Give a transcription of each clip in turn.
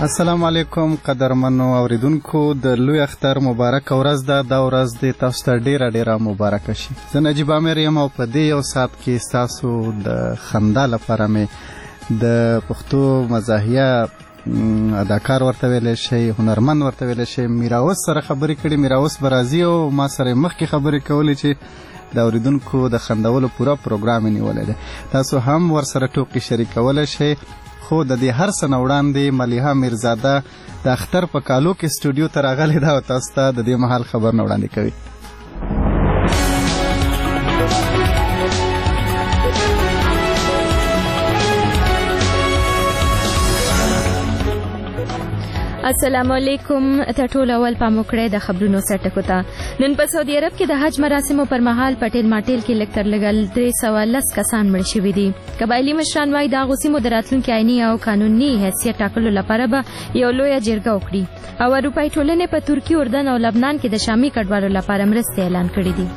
السلام علیکم قدرمنو اوریدونکو، د لوی اختر مبارک ورځ ده. دا ورځ د تاسو ته ډیره مبارکه شي. زه نجیب عامر یم او په دې یو ساعت کې ستاسو د خندا لپاره مې د پښتو مزاحیه اداکار ورته ویلی شي، هنرمند ورته ویلی شي، میراوس سره خبرې کړي. میراوس به راځي او ما سره مخکې خبرې کولې چې د اوریدونکو د خندولو پوره پروګرام یې نیولی دی. تاسو هم ورسره ټوکې شریکولی شئ. خو د دې هر څه نه وړاندې ملیحه میرزاده د اختر په کالو کې سټوډیو ته راغلې ده او تاسو ته د دې مهال خبر نه وړاندې کوي. السلام علیکم. ته ټول اول پام وکړئ د خبرونو سرټکو ته. نن په سعودي عرب کې د حج مراسمو پر مهال پټیل ماټیل کې لږ تر لږه 310 کسان مړه شوي دي. قبایلي مشران وایي د هغو سیمو د راتلونکي آئیني او قانوني حیثیت ټاکلو لپاره به یو لویه جرګه وکړي او اروپایي ټولنې په ترکیې، اردن او لبنان کې د شامي کډوالو لپاره مرستې اعلان کړي دي.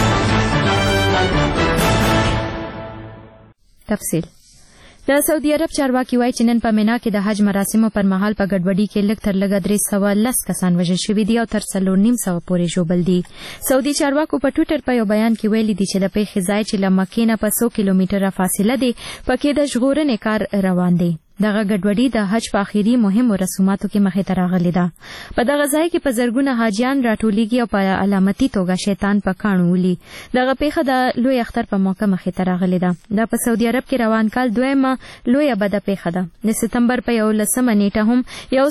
تفصیل. د سعودي عرب چارواکي وایي چې نن په مینا کې د حج مراسمو پر مهال په ګډوډۍ کې لږ تر لږه 310 کسان وژل شوي دي او تر 450 پورې ژوبل دي. سعودي چارواکو په ټویټر په یو بیان کې ویلي دي چې د پیښې ځای چې له مکې نه په 100 کیلومتره فاصله دی پکې د ژغورنې کار روان دی. دغه ګډوډي د حج په اخیری مهمو رسوماتو کې مخې ته راغلې ده. په دغه ځای کې په زرګونه حاجیان راټولیږي او په علامتي توګه شیطان په کاڼو ولي. دغه پیښه د لوی اختر په موقع مخې ته راغلې ده. دا په سعودي عرب کې روان کال دویمه لویه بده پیښه ده. د سپتمبر په 11 نیټه هم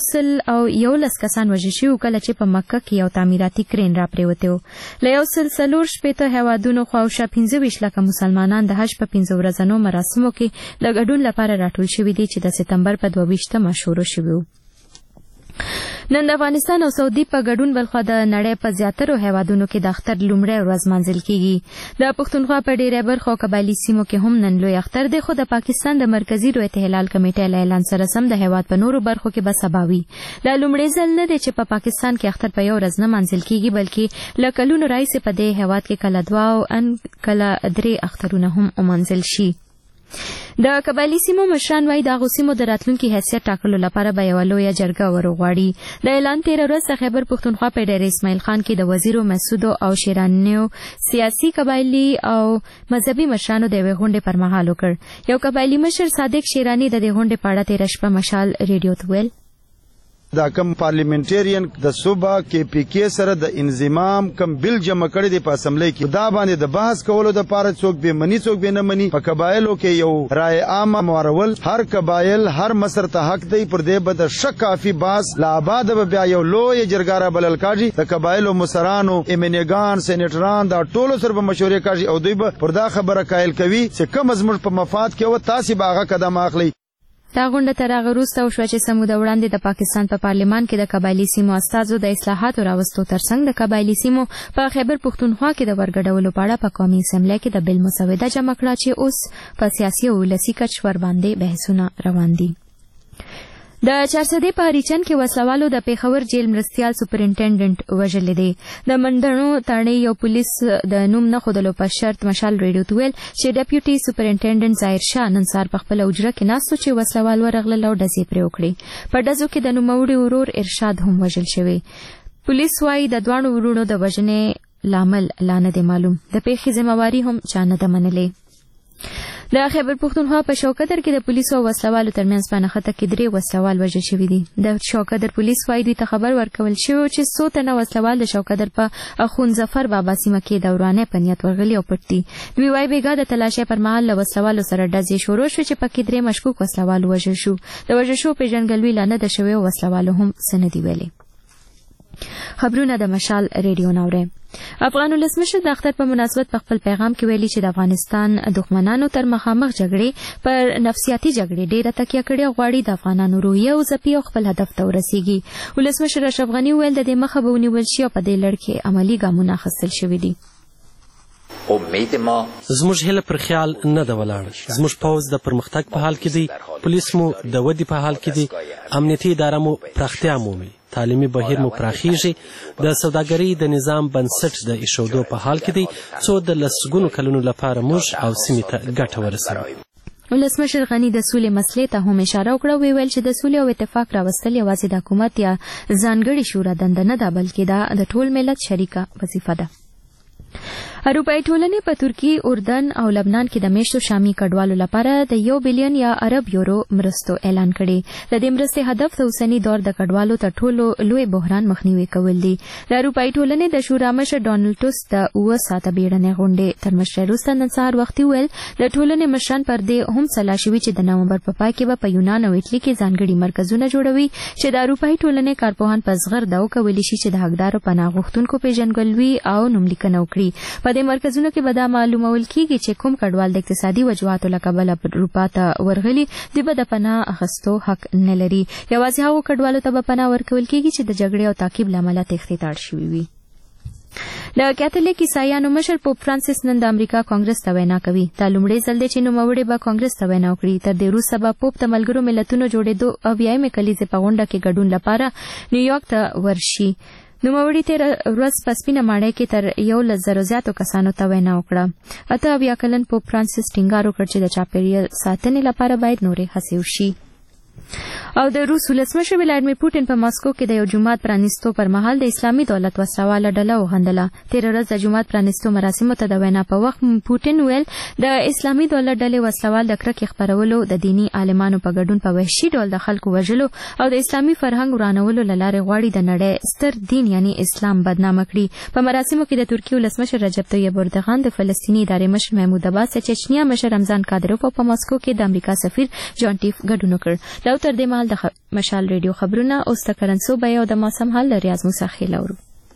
111 کسان وژل شوي کله چې په مکه کې یو تعمیراتي کرین راپریوتی و. له 140 هیوادونو خواوشا 25 لکه مسلمانان د حج په 15 ورځنو مراسمو کې د ګډون لپاره راټول شوي دي چې د سپتمبر په 22 شروع شوي وو. نن د افغانستان او سعودي په ګډون بلخوا د نړۍ په زیاترو هیوادونو کې د اختر لومړی ورځ مانځل کیږي. د پښتونخوا په ډیری برخو او قبایلي سیمو کې هم نن لوی اختر دی، خو د پاکستان د مرکزی رویت هلال کمیټې له اعلان سره سم د هیواد په نورو برخو کې به سبا وي. دا لومړی ځل نه دی چې په پاکستان کې اختر په یو ورځ نه مانځل کیږي، بلکې له کلونو راهیسې په دې هیواد کې کله 2 او ان کله 3 اخترونه هم ومانځل شي. د قبایلي سیمو مشران وایي د هغو سیمو د راتلونکي حیثیت ټاکلو لپاره به یوه لویه جرګه ورغواړي. د اعلان تېره ورځ د خیبر پښتونخوا په ډیر اسماعیل خان کې د وزیرو مسعودو او شیرانیو سیاسي، قبایلي او مذهبي مشرانو د یوې غونډې پر مهال وکړ. یو قبایلي مشر صادق شیراني د دې غونډې په اړه تېره شپه مشال ریډیو ته ویل: دا کم پارلیمنټرین د صوبه کې پی کې سره د انضمام کم بل جمع کړی دی په اسمبلی کې، دا باندې د بحث کولو د پاره څوک به منی څوک به نه منی. په قبایلو کې یو رائے عامه مورول، هر قبایل هر مصر ته حق دی، پر دې به د شک کافي بحث لا آباد به بیا یو لوی جرګاره بلل کاږي. د قبایلو مشرانو، امنیګان، سېنیټران دا ټولو سره به مشورې کاږي او دوی به پر دا خبره قائل کوي چې کوم زموږ په مفاد کې و تاسو به هغه قدم اخلي. دا غونډه تر هغه وروسته وشوه چې څه موده وړاندې د پاکستان په پارلمان کې د قبایلي سیمو استازو د اصلاحاتو راوستو ترڅنګ د قبایلي سیمو په خیبر پښتونخوا کې د ورګډولو په اړه په قومي اسمبلی کې د بل مسوده جمع کړه چې اوس په سیاسي او ولسي کچ ورباندې بحثونه روان دي. د چارسدې په هریچن کې وسلوالو د پیښور جیل مرستیال سپرنټنډنټ وژلی دی. د منډڼو تڼۍ یو پولیس د نوم نه ښودلو په شرط مشال ریډیو ته ویل چې ډیپیوټي سپرنټنډنټ ظاهر شاه نن سهار په خپله حجره کې ناست و چې وسلوال ورغلل او ډزې پرې وکړې. په ډزو کې د نوموړي ورور ارشاد هم وژل شوی. پولیس وایي د دواړو ورونو د وژنې لامل لا نه دی معلوم. د پیښې ذمہواري هم چا نه ده منلې. د خیبر پښتونخوا په شوکدر کې د پولیسو او وسلوالو ترمنځ په نښته کې 3 وسلوال وژل شوي دي. د شوکدر پولیس وایي دوی ته خبر ورکول شوی چې 100 تنه وسلوال د شوکدر په اخوندظفر بابا سیمه کې د ورانۍ په نیت ورغلي او پټ دي. دوی وایي بېګا د تلاشۍ پر مهال له وسلوالو سره ډزې شروع شوې چې پکې 3 مشکوک وسلوال وژل شو. د وژل شوو پېژندګلوي لا نه ده شوې او وسلوالو هم څه نه دي ویلي. خبرونه د مشال ریډیو ناوړئ. افغان ولسمشر د اختر په مناسبت په خپل پیغام کې ویلي چې د افغانستان دښمنانو تر مخامخ جګړې پر نفسیاتي جګړې ډېره تکیه کړې او غواړي د افغانانو روحیه او ځپي او خپل هدف ته ورسیږي. ولسمشر اشرف غني وویل د دې مخه به ونیول شي او په دې لړ کې عملي ګامونه اخیستل شوي دي. زموږ هیله پر خیال نه ده ولاړه. زموږ پوځ د پرمختګ په حال کې دی، پولیس مو د ودې په حال کې دی، امنیتي اداره مو پراختیا مومي، تعلیمي بهیر مو پراخیږي، د سوداګرۍ د نظام بنسټ د ایښودو په حال کې دی څو د لسګونو کلونو لپاره موږ او سیمې ته ګټه ورسوي. ولسمشر غنی د سولې مسلې ته هم اشاره وکړه، ویل چې د سولې او اتفاق راوستل یوازې د حکومت یا ځانګړي شورا دنده نه ده، بلکې دا د ټول ملت شریکه وظیفه ده. اروپایي ټولنې په ترکیې، اردن او لبنان کې د میشتو شامي کډوالو لپاره د 1 بلین یا عرب یورو مرستو اعلان کړي. د دې مرستې هدف د اوسني دور د کډوالو تر ټولو لوی بحران مخنیوي کول دي. د اروپایي ټولنې د شورا مشر ډونالډ ټوسک د 9 ساعته بیړنۍ غونډې تر مشر وروسته نن سهار وختي ویل د ټولنې مشران پر دې هم سلا شوي چې د نومبر په پای کې به په یونان او ایټالي کې ځانګړي مرکزونه جوړوي چې د اروپایي ټولنې کارپوهان په زغر دا وکولی شي چې د حقدارو پناه غوښتونکو پیژندګلوي او نوملیکنه وکړي. په دې مرکزونو کې به دا معلومول کیږي چې کوم کډوال د اقتصادي وجوهاتو له کبله اروپا ته ورغلي دي به د پناه اخیستو حق نه لري. یوازې هغو کډوالو ته به پناه ورکول کیږي چې د جګړې او تعقیب له امله تښتې ته اړ شوي وي. د کاتولیک عیسایانو مشر پوپ فرانسیس نن د امریکا کانګرس ته وینا کوي. دا لومړی ځل دی چې نوموړی به کانګرس ته وینا وکړي. تر دې وروسته به پوپ د ملګرو ملتونو جوړېدو 80مې کلیزې په غونډه کې ګډون لپاره نیویارک ته ورشي. نوموړي تېره ورځ په سپینه ماڼۍ کې تر 1,000 زیاتو کسانو ته وینا وکړه. 80 کلن پوپ فرانسیس ټینګار وکړ چې د چاپیریال ساتنې لپاره باید نورې هڅې وشي. او د روس ولسمشر ولادیمیر پوټین په ماسکو کې د یو جومات پرانیستو پر مهال د اسلامي دولت وسله ډله وغندله. تېره ورځ د جومات پرانیستو مراسمو ته د وینا په وخت پوټین ویل د اسلامي دولت ډلې وسلوال د کرکې خپرولو، د دینی عالمانو په ګډون په وحشي ډول د خلکو وژلو او د اسلامي فرهنګ ورانولو له لارې غواړي د نړۍ ستر دین یعنی اسلام بدنامه کړي. په مراسمو کې د ترکیې ولسمشر رجب طیب اردوغان، د فلسطیني ادارې مشر محمود عباس، د چچنیا مشر رمضان کادروف او په ماسکو کې د امریکا سفیر جان ټیف ګډون وکړ. تر دې مهال د مشال ریډیو خبرونه اوس د کرنسو بیه او د موسم حال د ریاض موسی خیل اورو.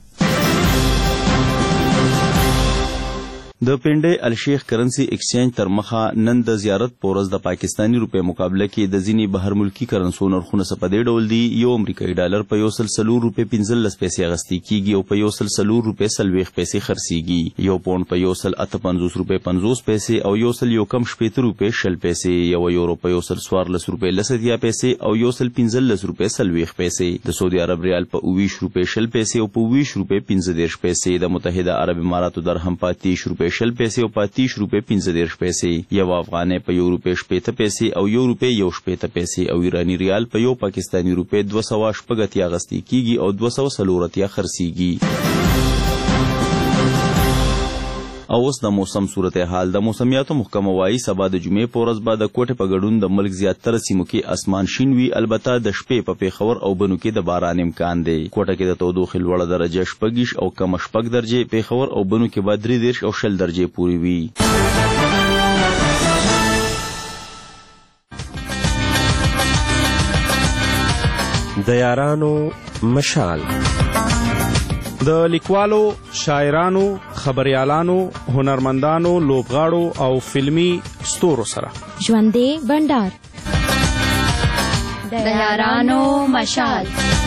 د پنډۍ الشیخ کرنسی ایکسچینج تر مخه نن د زیارت په ورځ د پاکستاني روپۍ مقابله کې د ځینې بهر ملکي کرنسو نرخونه څه په دې ډول دي. یو امریکایي ډالر په 104 روپۍ 15 پیسې اخیستل کېږي او په 104 روپۍ 40 پیسې خرڅېږي. یو پونډ په 158 روپۍ 50 پیسې او 1.1 روپۍ 60 پیسې. یو یورو په 114 روپۍ 10 پیسې او 115 روپۍ 40 پیسې. د سعودي عرب ریال په 20 روپۍ 60 پیسې او په 20 روپۍ 15 پیسې. د متحده عرب اماراتو درهم په 30 روپۍ 60 پیسې او په 30 روپۍ 15 پیسې. یو افغانۍ په 1 روپۍ 60 پیسې او 1 روپۍ 60 پیسې او ایرانی ریال په یو پاکستانی روپۍ 280 اخیستل کېږي او 240 خرڅېږي. او اوس د موسم صورتحال. د موسمیاتو محکمه وایي سبا د جمعې په ورځ به د کوټې په ګډون د ملک زیاتره سیمو کې اسمان شین وي. البته د شپې په پېښور او بنو کې د باران امکان دی. کوټه کې د تودوخې لوړه درجه 6 او کمه 6 درجې، پېښور او بنو کې به 3 او 20 درجې پورې وي. د یارانو مشال د لیکوالو، شاعرانو، خبریالانو، هنرمندانو، لوبغاړو او فلمی ستورو سره ژوندې بندر د یارانو مشال.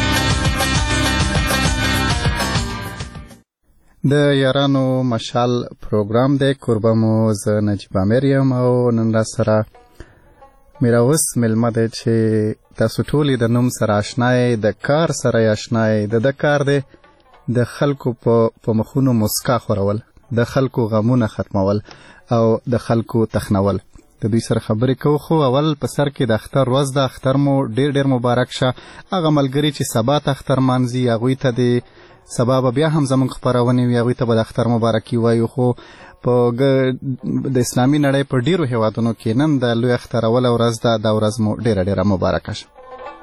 د یارانو مشال پروګرام دی. کوربه مو زه نجیب امیر یم او نن را سره میراوس ملمه دی چې تاسو ټولې د نوم سره اشنای، د کار سره اشنای. د کار دی د خلکو په مخونو مسکا خورول، د خلکو غمونه ختمول او د خلکو تخنول. د دوی سره خبرې کوو. خو اول په سر کې د اختر ورځ ده. اختر مو ډیر مبارک شه. هغه ملګري چې سبا ته اختر مانځي هغوی ته د سبا به بیا هم زموږ خپرونې وي، هغوی ته به د اختر مبارکي وایو. خو په د اسلامي نړۍ په ډیرو هیوادونو کې نن د لوی اختر اوله ورځ ده. دا ورځ مو ډیره مبارکه شه.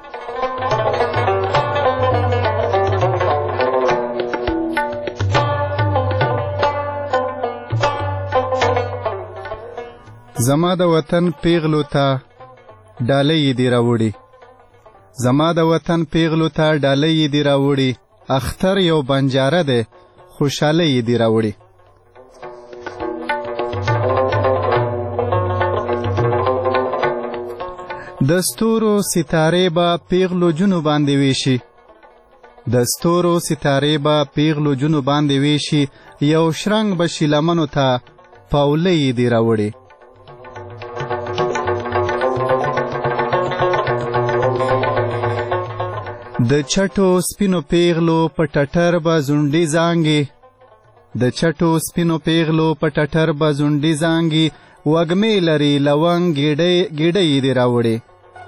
زما د وطن پیغلو ته ډالۍ دی راوړي، زما د وطن پیغلو ته ډالۍ دی راوړي. اختر یو بنجاره دی خوشحالۍ دی راوړي. د ستورو ستارې به پیغلو جنو باندې ویشي، د ستورو ستارې به پیغلو جنو باندې ویشي. یو شرنګ به شي لمنو ته پاولۍ دی راوړي. د چټو سپینو پیغلو په ټټر به زونډې زانګي، د چټو سپینو پیغلو په ټټر به زونډې زانګي. وږمې لري لونګ ګېډۍ یې دې راوړې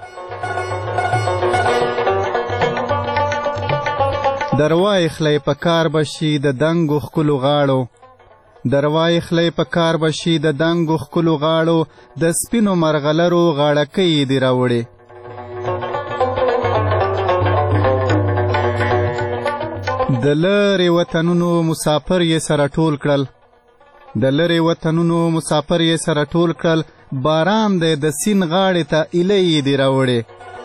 دروای خلی په کار بشي د دنګو ښکلو غاړو دروای خلی په کار بشي د دنګو ښکلو غاړو د سپینو مرغلرو غاړکۍ یې دې راوړې د لرې وطنونو مسافر یې سره ټول کړل د لرې وطنونو مسافر یې سره ټول کړل باران دی د سیند غاړې ته ایلۍ یې دې راوړې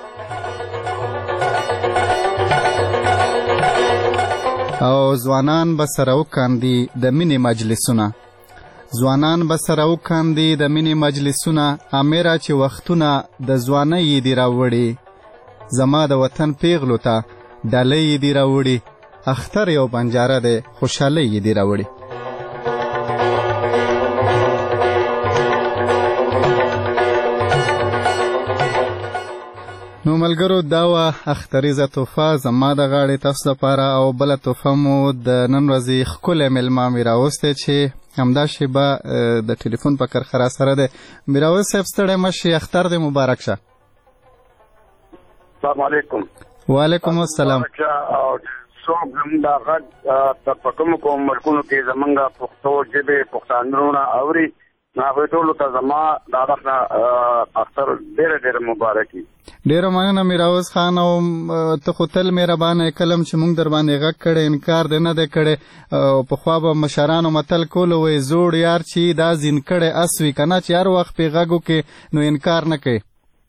او ځوانان به سره وکاندي د مینې مجلسونه ځوانان به سره وکاندي د مینې مجلسونه امیره چې وختونه د ځوانۍ یې دې راوړې زما د وطن پیغلو ته ډالۍ یې دې راوړې اختر یو بنجاره دی خوشحالۍ یې دې راوړې نو ملګرو دا وه اختریزه تحفه زما د غاړې تاسو دپاره او بله تحفه مو د نن ورځې ښکلی میلمه میراوس دی چې همدا شیبه د ټلیفون په کرښه را سره دی میراوس صاحب ستړی مه شي اختر دی مبارک شه السلام علیکم وعلیکم السلام څوک زموږ دا غږ په کومو کومو ملکونو کې زموږ پښتو ژبې پښتانونه اوري نو هغوی ټولو ته زما د طرف نه اختر ډېره ډېره مبارکي ډېره مننه میراوس خان او ته خو تل مهربانه کلم چې موږ در باندې غږ کړی انکار دې نه دی کړی او پخوا به مشرانو متل کولو وایي زوړ یار چې دا زین کړی اس وي که نه چې هر وخت پې غږ وکړې نو انکار نه کوي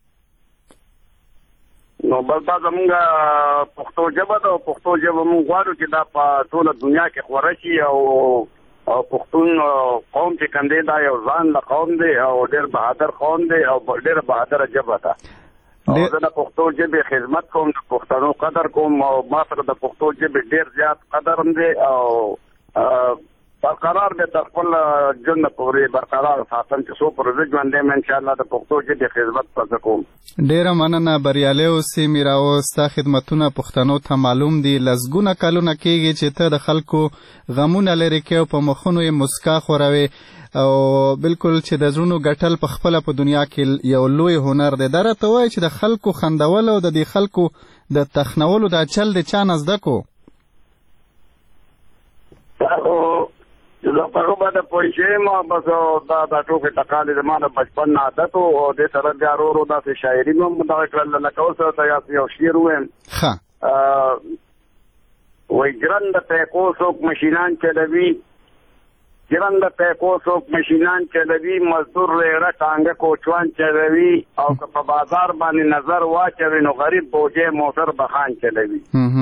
نو بل دا زموږ پښتو ژبه ده او پښتو ژبه موږ غواړو چې دا په ټوله دنیا کې خوره شي او پښتون قوم چې کوم دی دا یو ځان له قوم دی او ډېر بهادر قوم دی او ډېره بهادره ژبه ده او زه د پښتو ژبې خدمت کوم د پښتنو قدر کوم او ما سره د پښتو ژبې ډېر زیات قدر هم دی او برقرار دی تر خپل ژوند پورې برقرار ساتم چې څو پر زه ژوندی یم انشاءالله د پښتو ژبې خدمت به کوم ډېره مننه بریالی اوسې میراوس ستا خدمتونه پښتنو ته معلوم دي لسګونه کلونه کېږي چې ته د خلکو غمونه لرې کوې او په مخونو یې مسکا خوروې او بالکل چې د زړونو ګټل په خپله په دنیا کې یو لوی هنر دی دا راته وایي چې د خلکو خندول او د دې خلکو د تخنولو دا چل د چا نه زده کو زه په هغه باندې پوه شوم بس دا ټوکې ټکالې زما د بچپن نه عادت و او دې سره بیا ورو ورو داسې شاعري مې هم دغه کړل لکه اوس ورته یو شعر ووایم وایي ګران د پیکو څوک مشینان چلوي ګران د پیکو څوک مشینان چلوي مزدور ریړه ټانګه کوچوان چلوي او که په بازار باندې نظر واچوي نو غریب بوجې موټر بخان چلوي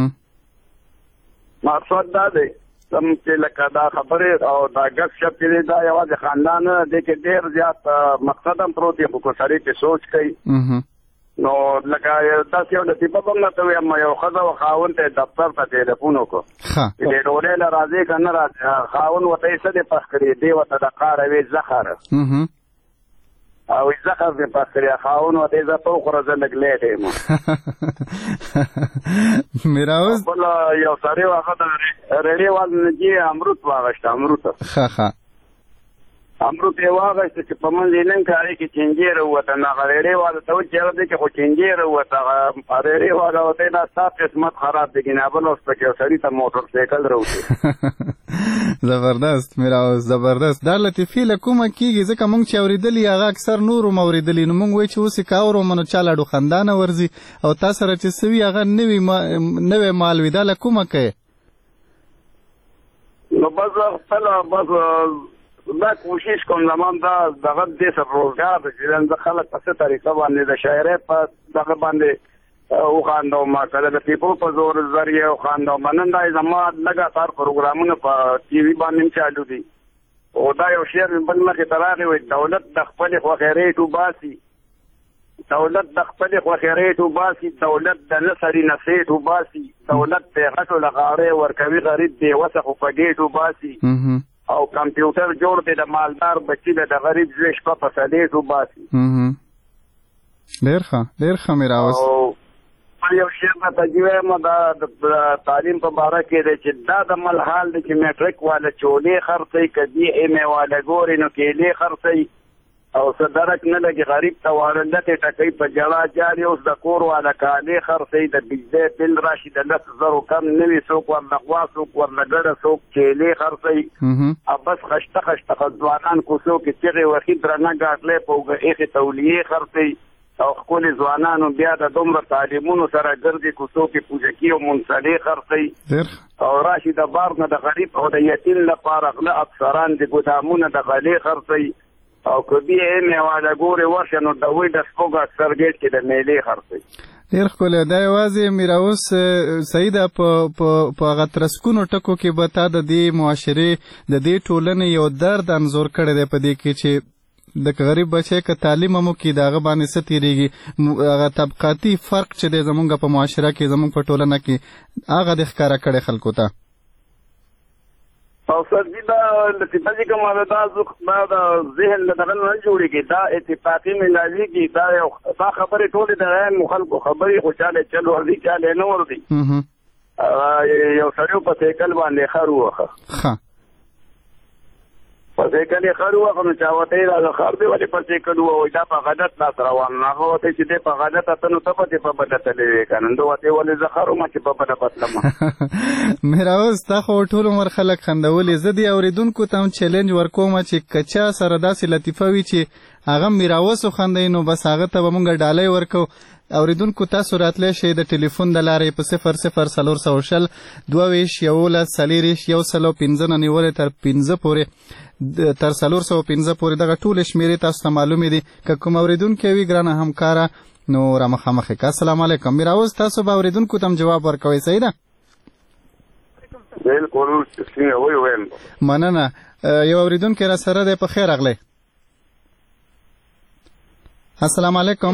مقصد دا دی سم چې لکه دا خبرې او دا ګپ شپ چې دا یوازې خاندان نه دی کې ډېر زیات مقصد هم پروت دی خو که سړی پې سوچ کوي نو لکه داسې یو لطیفه به هم درته ویم یو ښځه و خاوند ته دفتر ته ټلیفون وکړو چې دې ډوډۍ له راځې که نه راځې خاوند ورته یې څه دی پخ کړي دې ورته د قاره وې زخر او زخر دې پخ کړي خاوند ورته یې زه ته وخوره زه لږ لیټ یم میراوس بل یو سړی و هغه د ریډي وال نجي امرود واغشته امرود امرود یې واغشته چې په منځ یې نن کاري کې چینجې راووته نو هغه ریډي والا ته وچې هغه دی چې خو چینجې راووته هغه ریډي والا ورته دا ستا قسمت خراب دی که نه بل اوس پکې یو سړي ته موټر سایکل راوځي زبردست میراوس زبردست دا لطیفې له کومه کېږي ځکه موږ چې اورېدلي هغه اکثر نورو م اورېدلي نو موږ وایي چې اوس یې که اورو نو چا لاډو خندانه ورځي او تا سره چې څه وي هغه نوی مال وي دا له کومه کوې نو بس خپله بس دا کوشش کوم زمان دا دغه دې سره روزګار دی چې زه خلک په څه طریقه باندې د شاعرۍ په دغه باندې وخاندوم کله د پیپو په زور ذریعه وخاندوم نن دا زما لګاتار پروګرامونه په ټي وي باندې چالو دي او دا یو شعر بل مخې ته راغی وایي دولت د خپلې خوښې ریټ وباسي دولت د خپلې خوښې ریټ وباسي دولت د نه سړي نه سیټ وباسي دولت د غټو له غاړې ورکوي غریب بې وسه خو په ګېټ وباسي او کمپیوټر جوړ دی د مالدار بچي د غریب زوی شپه په سلیټ وباسي ډېر ښه میراوس یو شعر نه تجوی یم دا د تعلیم په باره کې دی چې دا د ملحال دی چې میټرک والا چولې خرڅوي که دې ایم ای والا ګورې نو کیلې خرڅوي او صدرک نه لګي غریب ته وارندت ټکې په جلا جاري اوس د کور والا کالي خرڅې د بجلی بل راشي د 10,000 کم نوي څوک ورنغوا څوک ورنګړه څوک چيلي خرڅې بس خشته ځوانان کو څوک چې وخت درنه غاټلې پوغه اخی تولیه خرڅې او خپل ځوانانو بیا د دومره تعلیمونو سره ګرځي کو څوک پوجکی او منصلي خرڅې او راشي د بار نه د غریب او د یتیم لپاره غله افسران د ګدامونو د غلي خرڅې او کدی میواله ګوري ورشه نو د وې د سپوږ اکثر ګټ کې د میلې خرڅې ډیر خو له دا یوازې میراوس سیده په هغه ترسکونو ټکو کې به تا د دې معاشرې د دې ټولنې یو درد انځور کړی دی په دې کې چې د غریب بچی که تعلیم هم وکړي د هغه باندې څه تېرېږي هغه طبقاتي فرق چې دی زمونږ په معاشره کې زمونږ په ټولنه کې هغه د ښکاره کړی خلکو ته او سرجی دا لطیفه کوم دا د ذهن له دغه نه جوړیږي دا اتفاقی ملازمي کی دا خبره ټول د مخالفو خبري خوشاله چلو وردي چاله نه وردي یو سړیو په سیکل باندې خروخه په سیکل خروخه نو چاوته دا خر دی ولې په سیکل وای دا په غلط لاس روان نه هوته چې د په غلط اتنو ته په بدل تلې کنه نو وته ولې زخرو ما چې په بدل پتلم میراوس تا خو ټول عمر خلک خندولې زدي اوریدونکو ته چیلنج ورکوم چې کچا سره داسې لطیفه وی چې هغه میراوس خندای نو بس هغه ته مونږ ډالۍ ورکو اوریدونکو تاسو راتلې شئ د ټلیفون د لارې په 00 22 11 40 115 نیولې تر 15 پورې تر 415 پورې دغه ټول شمیرې تاسو ته معلومې دي که کوم اوریدونکو وی ګرانه همکاره نو را مخامخ کا السلام علیکم میراوس تاسو به اوریدونکو ته جواب ورکوي صحیح ده بالکل څنګه ویم مننه یو اوریدونکو را سره ده په خیر اغله السلام علیکم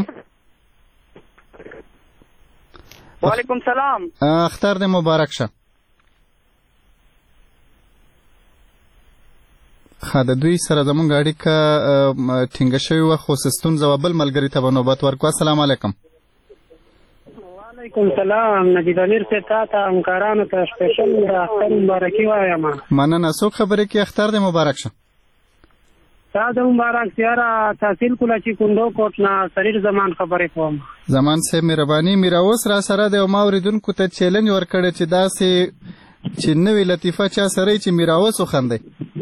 وعلیکم سلام اختر دې مبارک شه د دوی سره زمونږ اړیکه ټینګه شوې وه خو ستونزه وه بل ملګري ته به نوبت ورکړو السلام علیکم وعلیکم سلام نجیب امیر صاحب تا ته همکارانو ته سپیشل د اختر مبارکي وایم مننه څوک خبرې کوي اختر دې مبارک شه تا د مبارک سیاره تحصیل کوله چې کندو کوټ نه سریر زمان خبرې کوم زمان صاحب مهرباني میراوس را سره دی او ما اوریدونکو ته چیلنج ورکړی چې داسې چې نوې لطیفه چا سره چې میراوس وخندی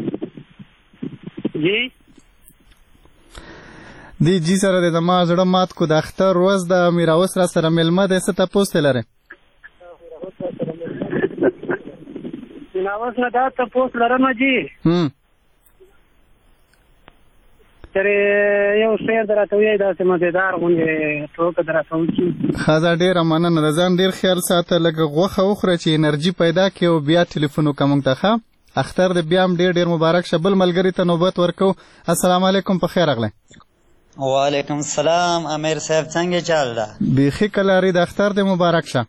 جی سره د ما زړه مات کو د اختر ورځ د میراوس را سره مېلمه دی څه تپوس ته لرې میراوس نه دا تپوس لرم جی یو شعر درته وایي داسې مزیدار غوندې ټوکه درته وکړي ښه دا ډېره مننه د ځان ډېر خیال ساته لږه غوښه وخوره چې انرژي پیدا کړي او بیا ټلیفون وکړه موږ ته ښه اختر د بیا هم ډېر مبارک شه بل ملګري ته نوبت ورکو السلام علیکم په خیر اغلی وعلیکم السلام امیر صاحب څنګه چل ده بیخي کلاري د اختر د مبارک شه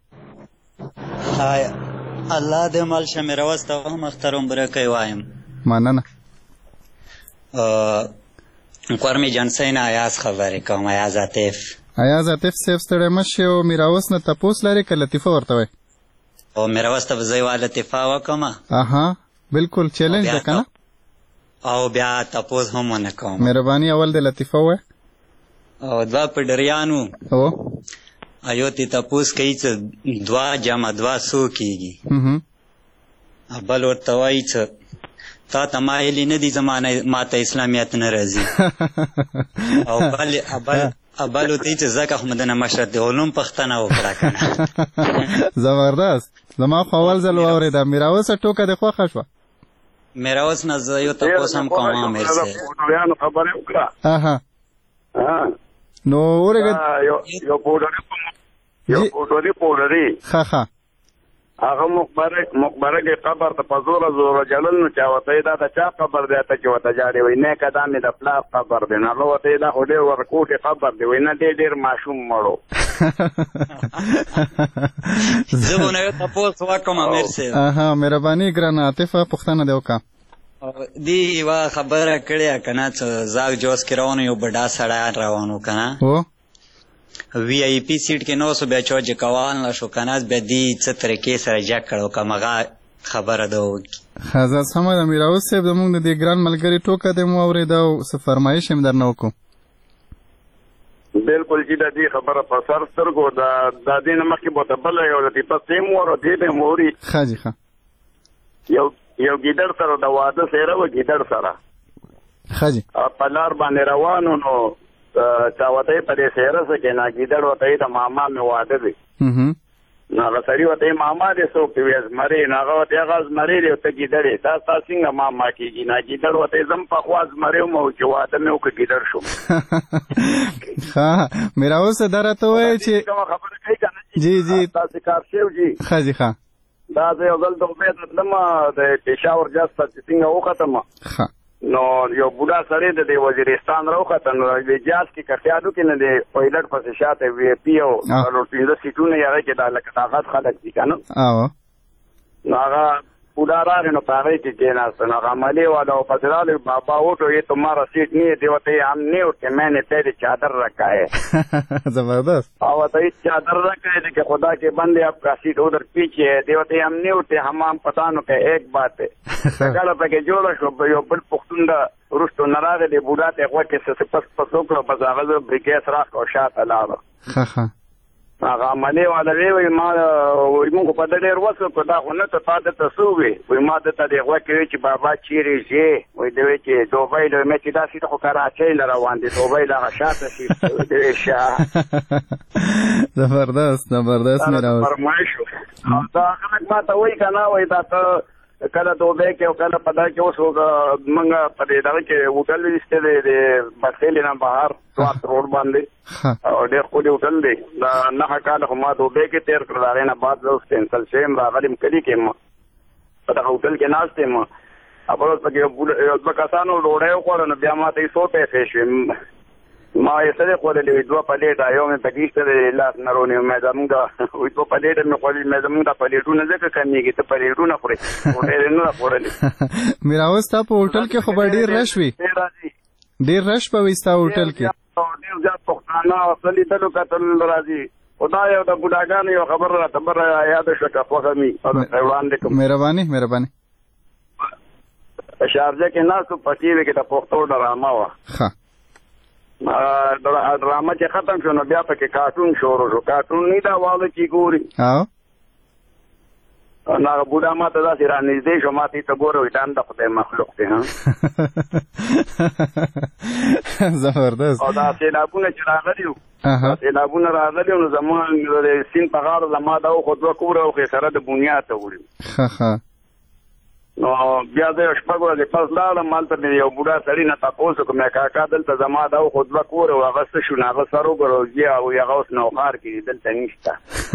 الله دې مال شه میراوس ته هم اختر مبارک وایم مننه قرمی جانسین ایاز خبرې کوم ایاز عاطف صاحب ستړی مشي او میراوس نه تپوس لري که لطیفه ورته وایي او میراوس ته به زه یوه لطیفه وکړم اها بالکل چیلنج ده که نه او بیا تپوس هم ونه کوم مهرباني اول د لطیفه ووایه او دوه پډریانو ایو تی تپوس کوي چې 2 جمع 2 څو کېږي بل ورته وایي چې تا ته مایلې نه دي زمانه ماته اسلامیت نه راځي او بل ورته چې ځکه خو مدنه مشرت د علوم پښتنه وکړه که نه زبردست زما خو اول ځل واورېده میراوسه ټوکه دې خوښه شوه میراوس نه زه یو تپوس هم کوم امیر صاحب خبرې وکړه نو ورګه یو پوډري ښه هغه مقبره کې قبر ته په زوره جلل نو چا ورته دا د چا قبر دی ته چې ورته جاړې وایي نه که دا مې د پلار قبر دی نو هغه ورته دا خو ډېر ورکوټې قبر دی وایي نه ډېر ماشوم مړو زه به نه یو تپوس وکړم امیر صاحب مهرباني ګرانه عاطفه پوښتنه دې وکړه دی یوه خبره کړې که نه چې زاګ جوز کې روان یو بډا سړی روان و که نه وی آئی پی سیټ کې نو سو بیا چوج کوان لا شو کناز بیا دی څه طریقې سره جګ کړو کمغه خبره ده وکړي. ښه سمه ده میراوس صاحب، زموږ د دې ګران ملګري ټوکه دې مو اورېده او څه فرمایش هم درنه وکړو. بالکل چې د دې خبره په سر سترګو د دې نه مخکې به ته بله یو لطیفه سیم ور او دې به مو اوري. ښه جي ښه. یو ګیدړ سره د واده سیره وه، ګیدړ سره ښه جي په لار باندې روانو نو چا ورته یې په دې سیره څه کې نه ګیدړ ورته یې د ماما مې واده دی. نو هغه سړي ورته یې ماما دی څوک دی وایي زمری. نو هغه ورته هغه زمری دی ته ګیدړ یې تا څنګه ماما کېږي. نه ګیدړ ورته یې زم پخوا زمری وم او چې واده مې وکړه ګیدړ شوم. ښه میراوس دا راته ووایه چې کومه خبره کوي که نه جی جی تاسې کار شوي جي. ښه جي ښه. دا زه یو ځل دوبۍ ته تلم د پېښور جاز ته چې څنګه وختم ښه نو یو بوډا سړی د دې وزیرستان راوخته. نو د جاز کې که خیال وکړي نه د پایلټ پسې شاته وي پي او څلور پنځه سیټونه یې هغې کې دا لکه طاقت خلک دي که نه. نو هغه بوډا راغی نو په هغې کې کېناسته. نو هغه عملې والا او پسې راغلی بابا اٹھو یہ تمہارا سیٹ نہیں ہے. دی ورته ہم نہیں اٹھے میں نے تیری چادر رکھا ہے. زبردست. اور ورته چادر رکھا ہے کہ خدا کے بندے آپ کا سیٹ ادھر پیچھے ہے. دی ورته ہم نہیں اٹھے ہم پتا نو کہ ایک بات ہے کله پکې جوړه شو. یو بل پښتون د وروستو نه راغلی بوډا ته یې غوږ کې څه پس وکړو بس هغه زه بریکیس راکړو شاته لاړه. ښه ښه. هغه عملې والا وی ما موږ په ده ډېر وس وکړو دا خو نه ته تا دته څه ووې ما دته دې غوږ کې وی چې بابا چیرې ځې وایي دی وی چې دوبۍ له مې چې دا سیټ خو کراچۍ له روان دي دوبۍ له هغه شاته سیټ دی شه. زبردست زبردست میراوس. فرمایش او دا خلک ما ته وایي که نه وایي دا ته کله دوبۍ کې او کله په دا کې اوس موږ په دې دغه کې هوټل ایستلی دی د بخیلې نه بهر سوات روډ باندې او ډېر ښکلي هوټل دی. دا 9 کاله خو ما دوبۍ کې تېر کړل. د هغې نه بعد زه اوس کینسل شوی یم راغلی م کلي کې یم په دغه هوټل کې ناست یم. بل اوس پکې یو دوه کسانو ډوډۍ وخوړه نو بیا ما ته یې 100 پیسې شوې. ما یې څه دی خوړلې وي 2 پلیټه یو مې پکې ایسته دی لاس نه رونی مې زموږ وایي 2 پلیټه مې خوړلې مې زموږ دا پلیټونه ځکه کمېږي ته پلیټونه خورې ډېرې نه ده خوړلې. میراوس ستا په هوټل کې خو به ډېر رش وي ډېر رش به وي ستا هوټل کې. ډېر زیات پښتانه اصل لیدلو کتل راځي. خدا یو د بوډاګانو یو خبره راته بره یاده شوه که خوښه مي وړاندې کړم. مهرباني مهرباني. شارجه کې ناست په ټي وي کې د پښتو ډرامه وه. ښه ډرامه چې ختم شو نو بیا پکې کارټون شروع شو. کارټون نه دا واله چې ګوري نو هغه بوډا ما ته داسې رانږدې شو ما ته یې ته ګوره وایي دا هم د خدای مخلوق دی. زبردست. او دا سیلابونه چې راغلي وو سیلابونه راغلي وو نو زموږ د سیند په غاړه زما دا وخو 2 کوره وخې سره د بنیاد ته وړي. ښه ښه. نو بیا زه یو شپږ ورځې پس لاړم هلته مې یو بوډا سړي نه تپوس وکړو مې کاکا دلته زما دا وخو 2 کوره وو هغه څه شو نو هغه سر وګورو بیا وایي هغه اوس نوښار کې دي دلته نشته.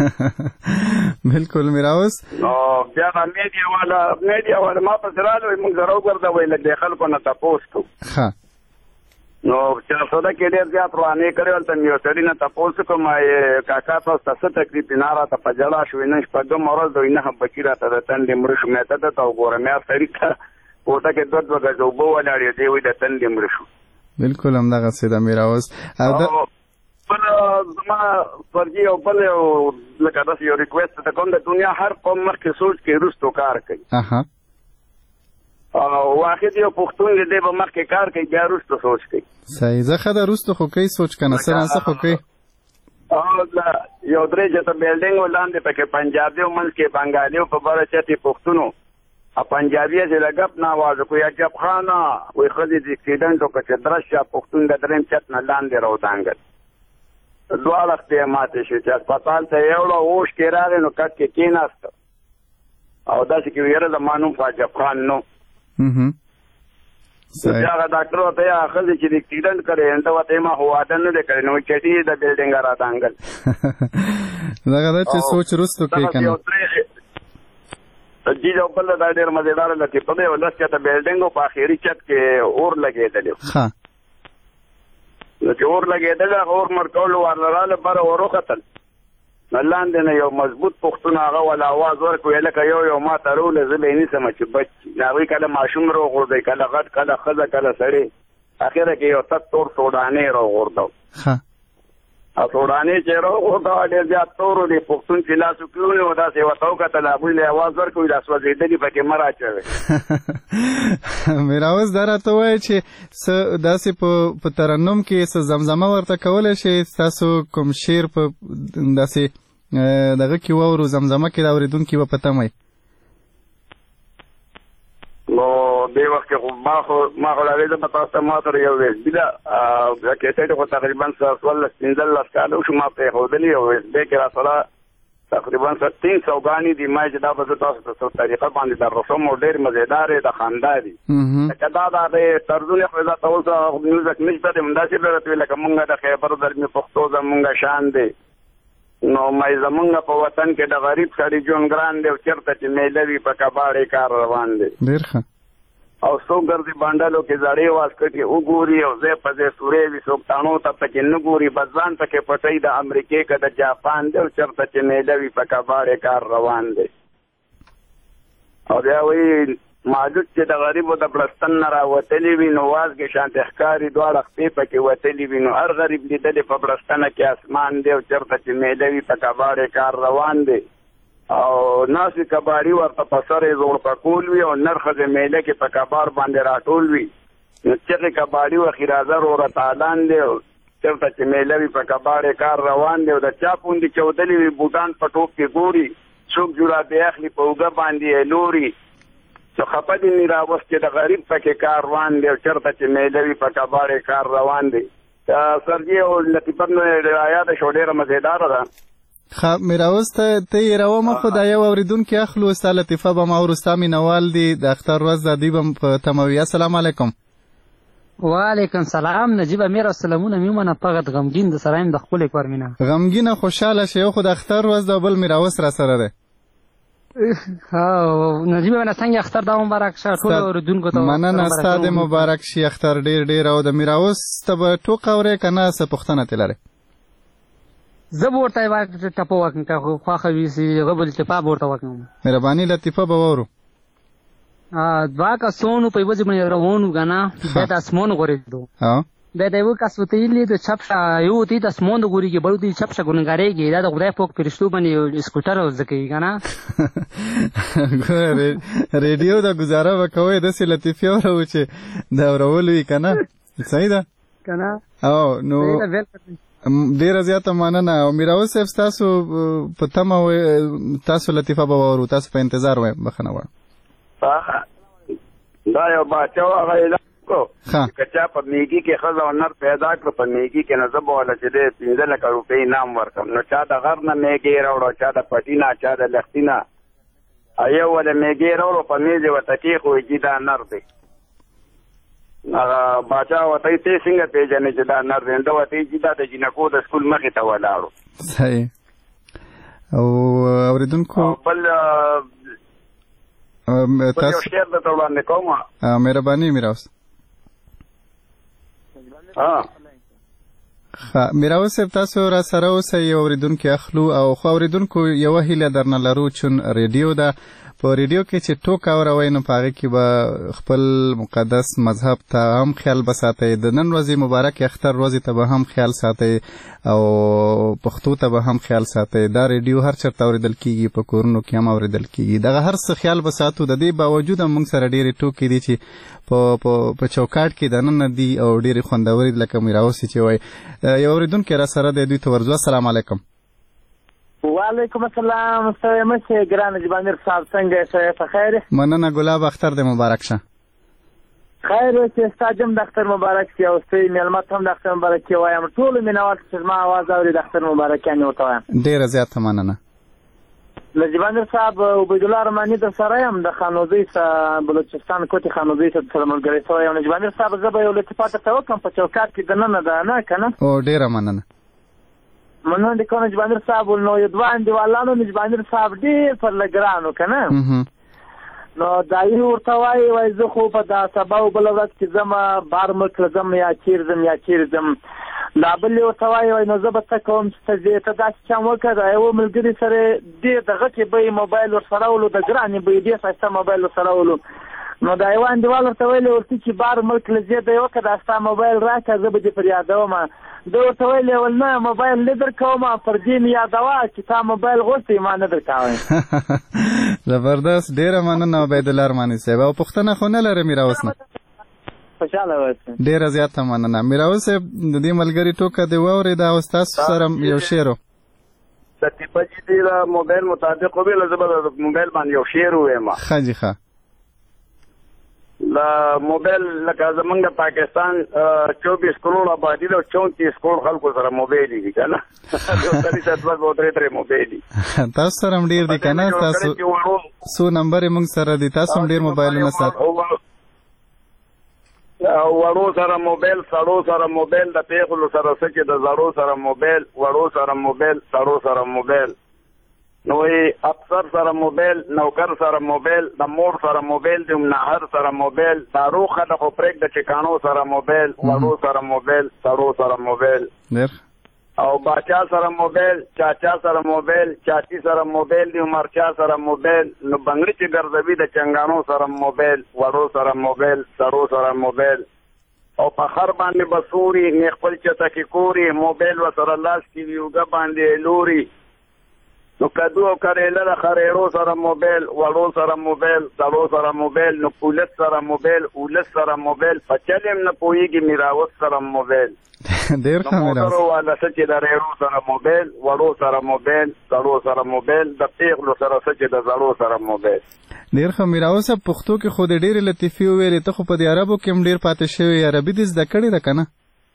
بالکل میراوس. نو بیا دا میډیا والا ما پسې راغلی وایي موږ سره وګرځه وایي لږ د خلکو نه تپوس کوو. نو چې سودا کې ډېر زیات روانې کړې هلته مې یو سړي نه تپوس وکړم کاکا تاسو ته څه تکلیف دی؟ نه راته په ژړا شوې نن شپږم ورځ د نه بچي راته د تندې مړه شو. مې ته دته وګوره مې هر سړي ته کوټه کې 2 ګزه اوبه ولاړې دی وایي د تندې مړه شو. بالکل همدغسې ده میراوس. بل زما فرجي او بل لکه داسې یو ریکویسټ ته کوم د دنیا هر قوم مخکې سوچ کې وروستو کار کوي. واحد یو پښتون دی به مخکې کار کوي بیا وروسته سوچ کوي. صحیح. زه ښه ده وروسته خو کوي سوچ که نه څه نه څه خو کوي. یو 3 چته بلډینګ ولاندې پکې پنجابیو منځ کې بنګالیو په بره چتې پښتونو پنجابي چې لګپ نه आवाज کوي عجب خانه وایي ښځې د اکسیډنټ وکړه چې درشه پښتون د درېیم چت نه لاندې راودانګل. دواړه خپې ماتې شوې چې هسپتال ته یې وړه اوښ کې راغی نو کټ کې کېناسته او داسې کې یاره زما نوم خو عجب خان نو. هغه ډاکټر ورته یې ښځې چې د اکسیډنټ کړی انته ورته یې ما خو واده نه دی کړی نو چټي د بلډینګه راودانګل. دغه ده چې سوچ وروستو کوي که نه. جی جو بل دا ډېر مزېدار لطیفه دی. 10 چته بلډینګ په آخري چت کې اور لګېدلی نو چې اور لګېدلی هغه اور مړ کولو ورراله بره ور وختل نو لاندې نه یو مضبوط پښتون هغه ولا اواز ورکړو لکه یو ما ته راوله زه به یې نیسم چې بچ هغوی کله ماشوم راغورځوي کله غټ کله ښځه کله سړی اخره کې یو تک تور سوډانې راغورځو. او توړانې چې راوغورځوه ډېر زیات تور و د پښتون چې لاس وکړونې و داسې ورته وکتل هغوی له اواز ورکوي دا سوځېدلي پکې مه راچوئ. میراوس دا راته ووایه چې څه داسې په ترنم کې څه زمزمه ورته کولی شئ ستاسو کوم شعر په داسې دغه کې واورو زمزمه کې د اورېدونکي به په تمه نو دې وخت کې خو ما خو راوېزه په تاسو ته ما سره یو ویسبي ده کیسټ خو تقریبا 15 کاله وشو ما پرېښودلي او ویسبی کې راسره تقریبا 300 ګانې دي ما چې دا به زه تاسو ته څه طریقه باندې در رسم او ډېر مزېدارې د خندا دي لکه دا د هغې طرزونه خو زه ته اوس میوزک نشته دی همداسې به راته وي لکه مونږ د خیبر زلمي پښتو زمونږ شان دی نو مای زمونږ په وطن کې د غریب سړي ژوند ګران دی او چېرته چې میله وي په کباړې کار روان دی ډېر ښه او څوک ګرځي بانډلو کې زړې واسکټې وګوري او ځای په ځای سورې وي څوک تاڼو ته پکې نه ګوري بس ځان پکې پټوي د امریکې که د جاپان دی او چېرته چې میله وي په کباړې کار روان دی او بیا وایي ماجود چې د غریبو د بړستن نه راوتلي وي نو وازګې شانتې ښکاري دواړه خپې پکې وتلي وي نو هر غریب لیدلې په بړستنه کې اسمان دی او چېرته چې میله وي په کباړې کار روان دی او ناسې کباړي ورته په سر یې زوړ پکول وي او نر ښځې میله کې په کباړ باندې راټول وي نو چغې کباړي وخي راځه روره تالان دی او چېرته چې میله وي په کباړې کار روان دی او د چا پوندې چودلې وي بوټان په ټوپ کې ګوري څوک جورابې اخلي په اوږه باندې یې لوري نو خفه دې نه راوست چې د غریب پکې کار روان دی او چېرته چې میله وي په کباړې کار روان دی سرجي او لطیفه رایاده شو ډېره مزېداره ده میراوس ته یې راومه خو دا یو اورېدونکي اخلو ستا لطیفه به ما او ستا مینوال دي د اختر ورځ ده دوی به په تمه وي السلام علیکم وعلیکم سلام نجیب امیر سلامونه میمنه فقط غمګین د سره یم د خپلې کور مینه غمګینه خوشحاله شي خو د اختر ورځ ده بل میراوس را سره دی نجیب امیر څنګه اختر دا مبارک شه ټولو اورېدونکو ته مننه ستا د مبارک شي اختر ډېر ډېر او د میراوس ته به ټوکه اورې که نه څه پوښتنه ترې لرې زه به ورته یوه ټپه وکړم که خوښه وي هغه به لطیفه به ورته وکړم مهرباني لطیفه به واورو دوه کسانو په یوه ځای باندې روان وو که نه بیا د اسمان غورېدو بیا د یوه کس ورته ویلي د چپ شه یو ورته د اسمان د غورېږي بل ورته چپ شه ګنهګارېږي دا د خدای پاک فرشتو باندې سکوټر زده کوي که نه ریډیو د ګزاره به کوئ داسې لطیفې اورو چې د اورولو وي که نه صحیح ده که نه او نو ډېره زیاته مننه او میراوس صاحب ستاسو په تمه تاسو لطیفه به واورو تاسو په انتظار وایم بخښنه غواړم دا یو باچا و هغه اعلان کړو که چا په میږي کې ښځه او نر پیدا کړو په میږي کې نو زه به وله چې دی 15 لکه روپۍ انعام ورکړم نو چا د غر نه میږې راوړو چا د پټي نه چا د لښتي نه یو ولې میږې راوړو په میز یې ورته کېښوي چې دا نر دی باچا ورته ته څنګه پېژنې چې دا نر دی ده ورته چې دا د جینکو د سکول مخې ته ولاړو صحیح او اورېدونکو بل تاسو شعر درته وړاندې کوم مهرباني میراوس میراوس صاحب تاسو را سره اوسئ یو اورېدونکي اخلو او خو اورېدونکو یوه هیله درنه لرو چون ریډیو ده په ریډیو کې چې ټوک اوروئ نو په هغې کې به خپل مقدس مذهب ته هم خیال به ساتئ د نن ورځې مبارک اختر ورځې ته به هم خیال ساتئ او پښتو ته به هم خیال ساتئ دا ریډیو هر چېرته اورېدل کېږي په کورونو کې هم اورېدل کېږي دغه هر څه خیال به ساتو د دې باوجود هم موږ سره ډېرې ټوکې دي چې په چوکاټ کې دننه دي او ډېرې خوندورې دي لکه میراوس چې وایي یو اورېدونکی را سره دی دوی ته ورځو السلام علیکم وعلیکم السلام ستړی مه شئ ګران نجیب امیر صاحب څنګه یې ښه په خیر مننه ګلاب اختر دې مبارک شه خیر چې ستا جم د اختر مبارک شي او ستړي مېلمه ته هم د اختر مبارکي وایم ټولو مینوال چې زما اواز اوري د اختر مبارکیانې ورته وایم ډېره زیاته مننه نجیب امیر صاحب عبیدالله رحماني در سره یم د خانوزۍ بلوچستان کوټې خانوزۍ ته سره ملګری شوی یم نجیب امیر صاحب زه به یو لطیفه درته وکړم په چوکاټ کې دننه ده نه که نه او ډېره مننه مننه دې کوم نجیب امیر صاحب نو یو دوه انډیوالانو نجیب امیر صاحب ډېر پر لګرانو که نه نو دایي ورته وایي زه خو په دا سبا او بله ورځ کې ځم بار ملک له ځم یا چیرې ځم دا بل یې ورته وایي نو زه به څه کوم چې ته ځې ته داسې چم وکړه د یوه ملګري سره ډېر د غټې بیې موبایل ورسره ولو د ګرانې بیې ډېر ښایسته موبایل ورسره ولو نو دا یوه انډیوال ورته ویلې ورته چې بار ملک له ځې دی وکړه دا ستا موبایل راکړه زه به دې پر یادوم زه ورته ویلې ول نه موبایل نه درکوم پر دې مې یادوه چې تا موبایل غوښتی ما نه درکوی. زبردست، ډېره مننه عبیدالله ارماني صاحب. او پوښتنه خو نه لرې میراوس نه؟ خوشحاله اوسه. ډېره زیاته مننه میراوس صاحب. د دې ملګري ټوکه دې واورېده او ستاسو سره یو شعر و. د ټیپه چې دی د موبایل مطابق وویله زه به د موبایل باندې یو شعر ووایم. ښه جي ښه. د موبایل لکه زمونږ د پاکستان 24 کروڑ آبادي ده او 34 کروڑ خلکو سره موبایل دي که نه. دوه درې موبایل دي. تاسو سره هم ډېر دي که نه؟ تاسو څو نمبر یې موږ سره دي؟ تاسو هم ډېر موبایلونه ساتئ؟ وړو سره موبایل، سړو سره موبایل، د پیغلو سره څه چې د زړو سره موبایل، وړو سره موبایل، سړو سره موبایل، نو افسر سره موبایل، نوکر سره موبایل، د مور سره موبایل، د نهر سره موبایل، ناروغ خلکو پرېږده چې کانو سره موبایل، وړو سره موبایل، سړو سره موبایل او باچا سره موبایل، چاچا سره موبایل، چاچی سره موبایل، د عمرچا سره موبایل، نو بنګړي چې ګرځوي د چنګانو سره موبایل، وړو سره موبایل، سړو سره موبایل او په خر باندې بسوري نه خپل چته کې کوري موبایل وسره لاس کې ویوګه باندې لوري، نو کدو او کریله د خریرو سره موبایل، وړو سره موبایل، سړو سره موبایل، نو پولیس سره موبایل، اولس سره موبایل، په چلم نه پوهېږي میراوس سره موبایل. ډېر ښه میراوس. موټرو والا څه چې د ریرو سره موبایل، وړو سره موبایل، سړو سره موبایل، د پیغلو سره څه چې د زړو سره موبایل. ډېر ښه میراوس صاحب. پښتو کې خو د ډېرې لطیفې وویلې، ته خو په دې عربو کې هم ډېر پاتې شوی، عربي دې زده کړې ده که نه؟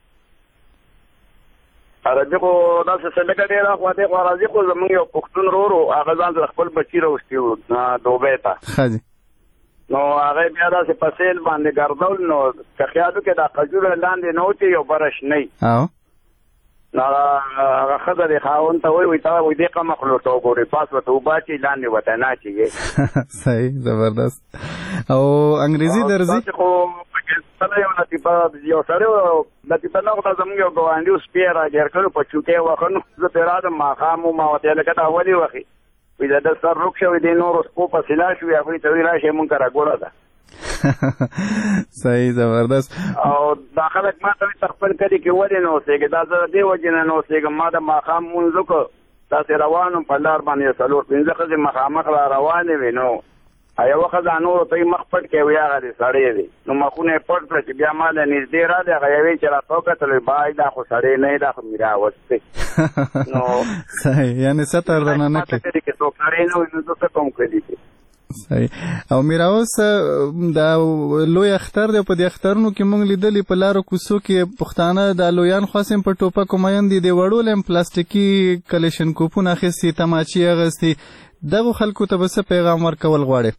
عربي خو داسې څه لږه ډېره خو دې خو راځي، خو زمونږ یو پښتون ورور و هغه ځان سره خپل بچي راوستي و دوبۍ ته. ښه جي. نو هغه بیا داسې په سیل باندې ګرځول، نو که خیال وکړې دا قجوره لاندې نه وتې یو بره شنی، نو هغه ښځه دې خاوند ته وایي ته وایي دې قمه خلو ته وګورې پاس ورته اوبه اچوي لاندې ورته نه اچوي. صحیح، زبردست. او انګریزي درځي؟ خو یو لطیفه یو سړی لطیفه نه خو زموږ یو ګاونډي و سپی یې راګیر کړو په چوکۍ وخه، نو زه پرې رادم ماښام و ما ورته لکه دا ولې وخې وایي د ده سر روک شوی دی نورو سپو پسې لاړ شوي هغوی ته وایي راشئ مونږ کره ګوره ده. صحیح، زبردست. او دا خلک ما ته وایي ته خپل کلي کې ولې نه اوسېږې؟ دا زه د دې وجې نه اوسېږم، ما د ماښام مونځ وکړو داسې روان وم په لار باندې 4-5 ښځې مخامخ را روانې وې، نو یوه ښځه نورو ته یې مخ پټ کړی وایي هغه دې سړی دی، نو مخونه یې پټ کړه چې بیا ما له نږدې راغلی هغه یوې چې راته وکتل وایي بای دا خو سړی نه دی دا خو میراوس دی. نو صحیح، یعنې ستر درنه نه کړي که څوک سړی نه وي نو زه څه کوم کلي کې. صحیح. او میراوس دا لوی اختر دی، په دې اخترونو کې موږ لیدلي په لارو کوڅو کې پښتانه د لویان خاصم په ټوپکو میین دي، د وړو له پلاستیکي کلشنکوپونه اخیستي، تماچې اخیستي، دغو خلکو ته به څه پیغام ورکول غواړې؟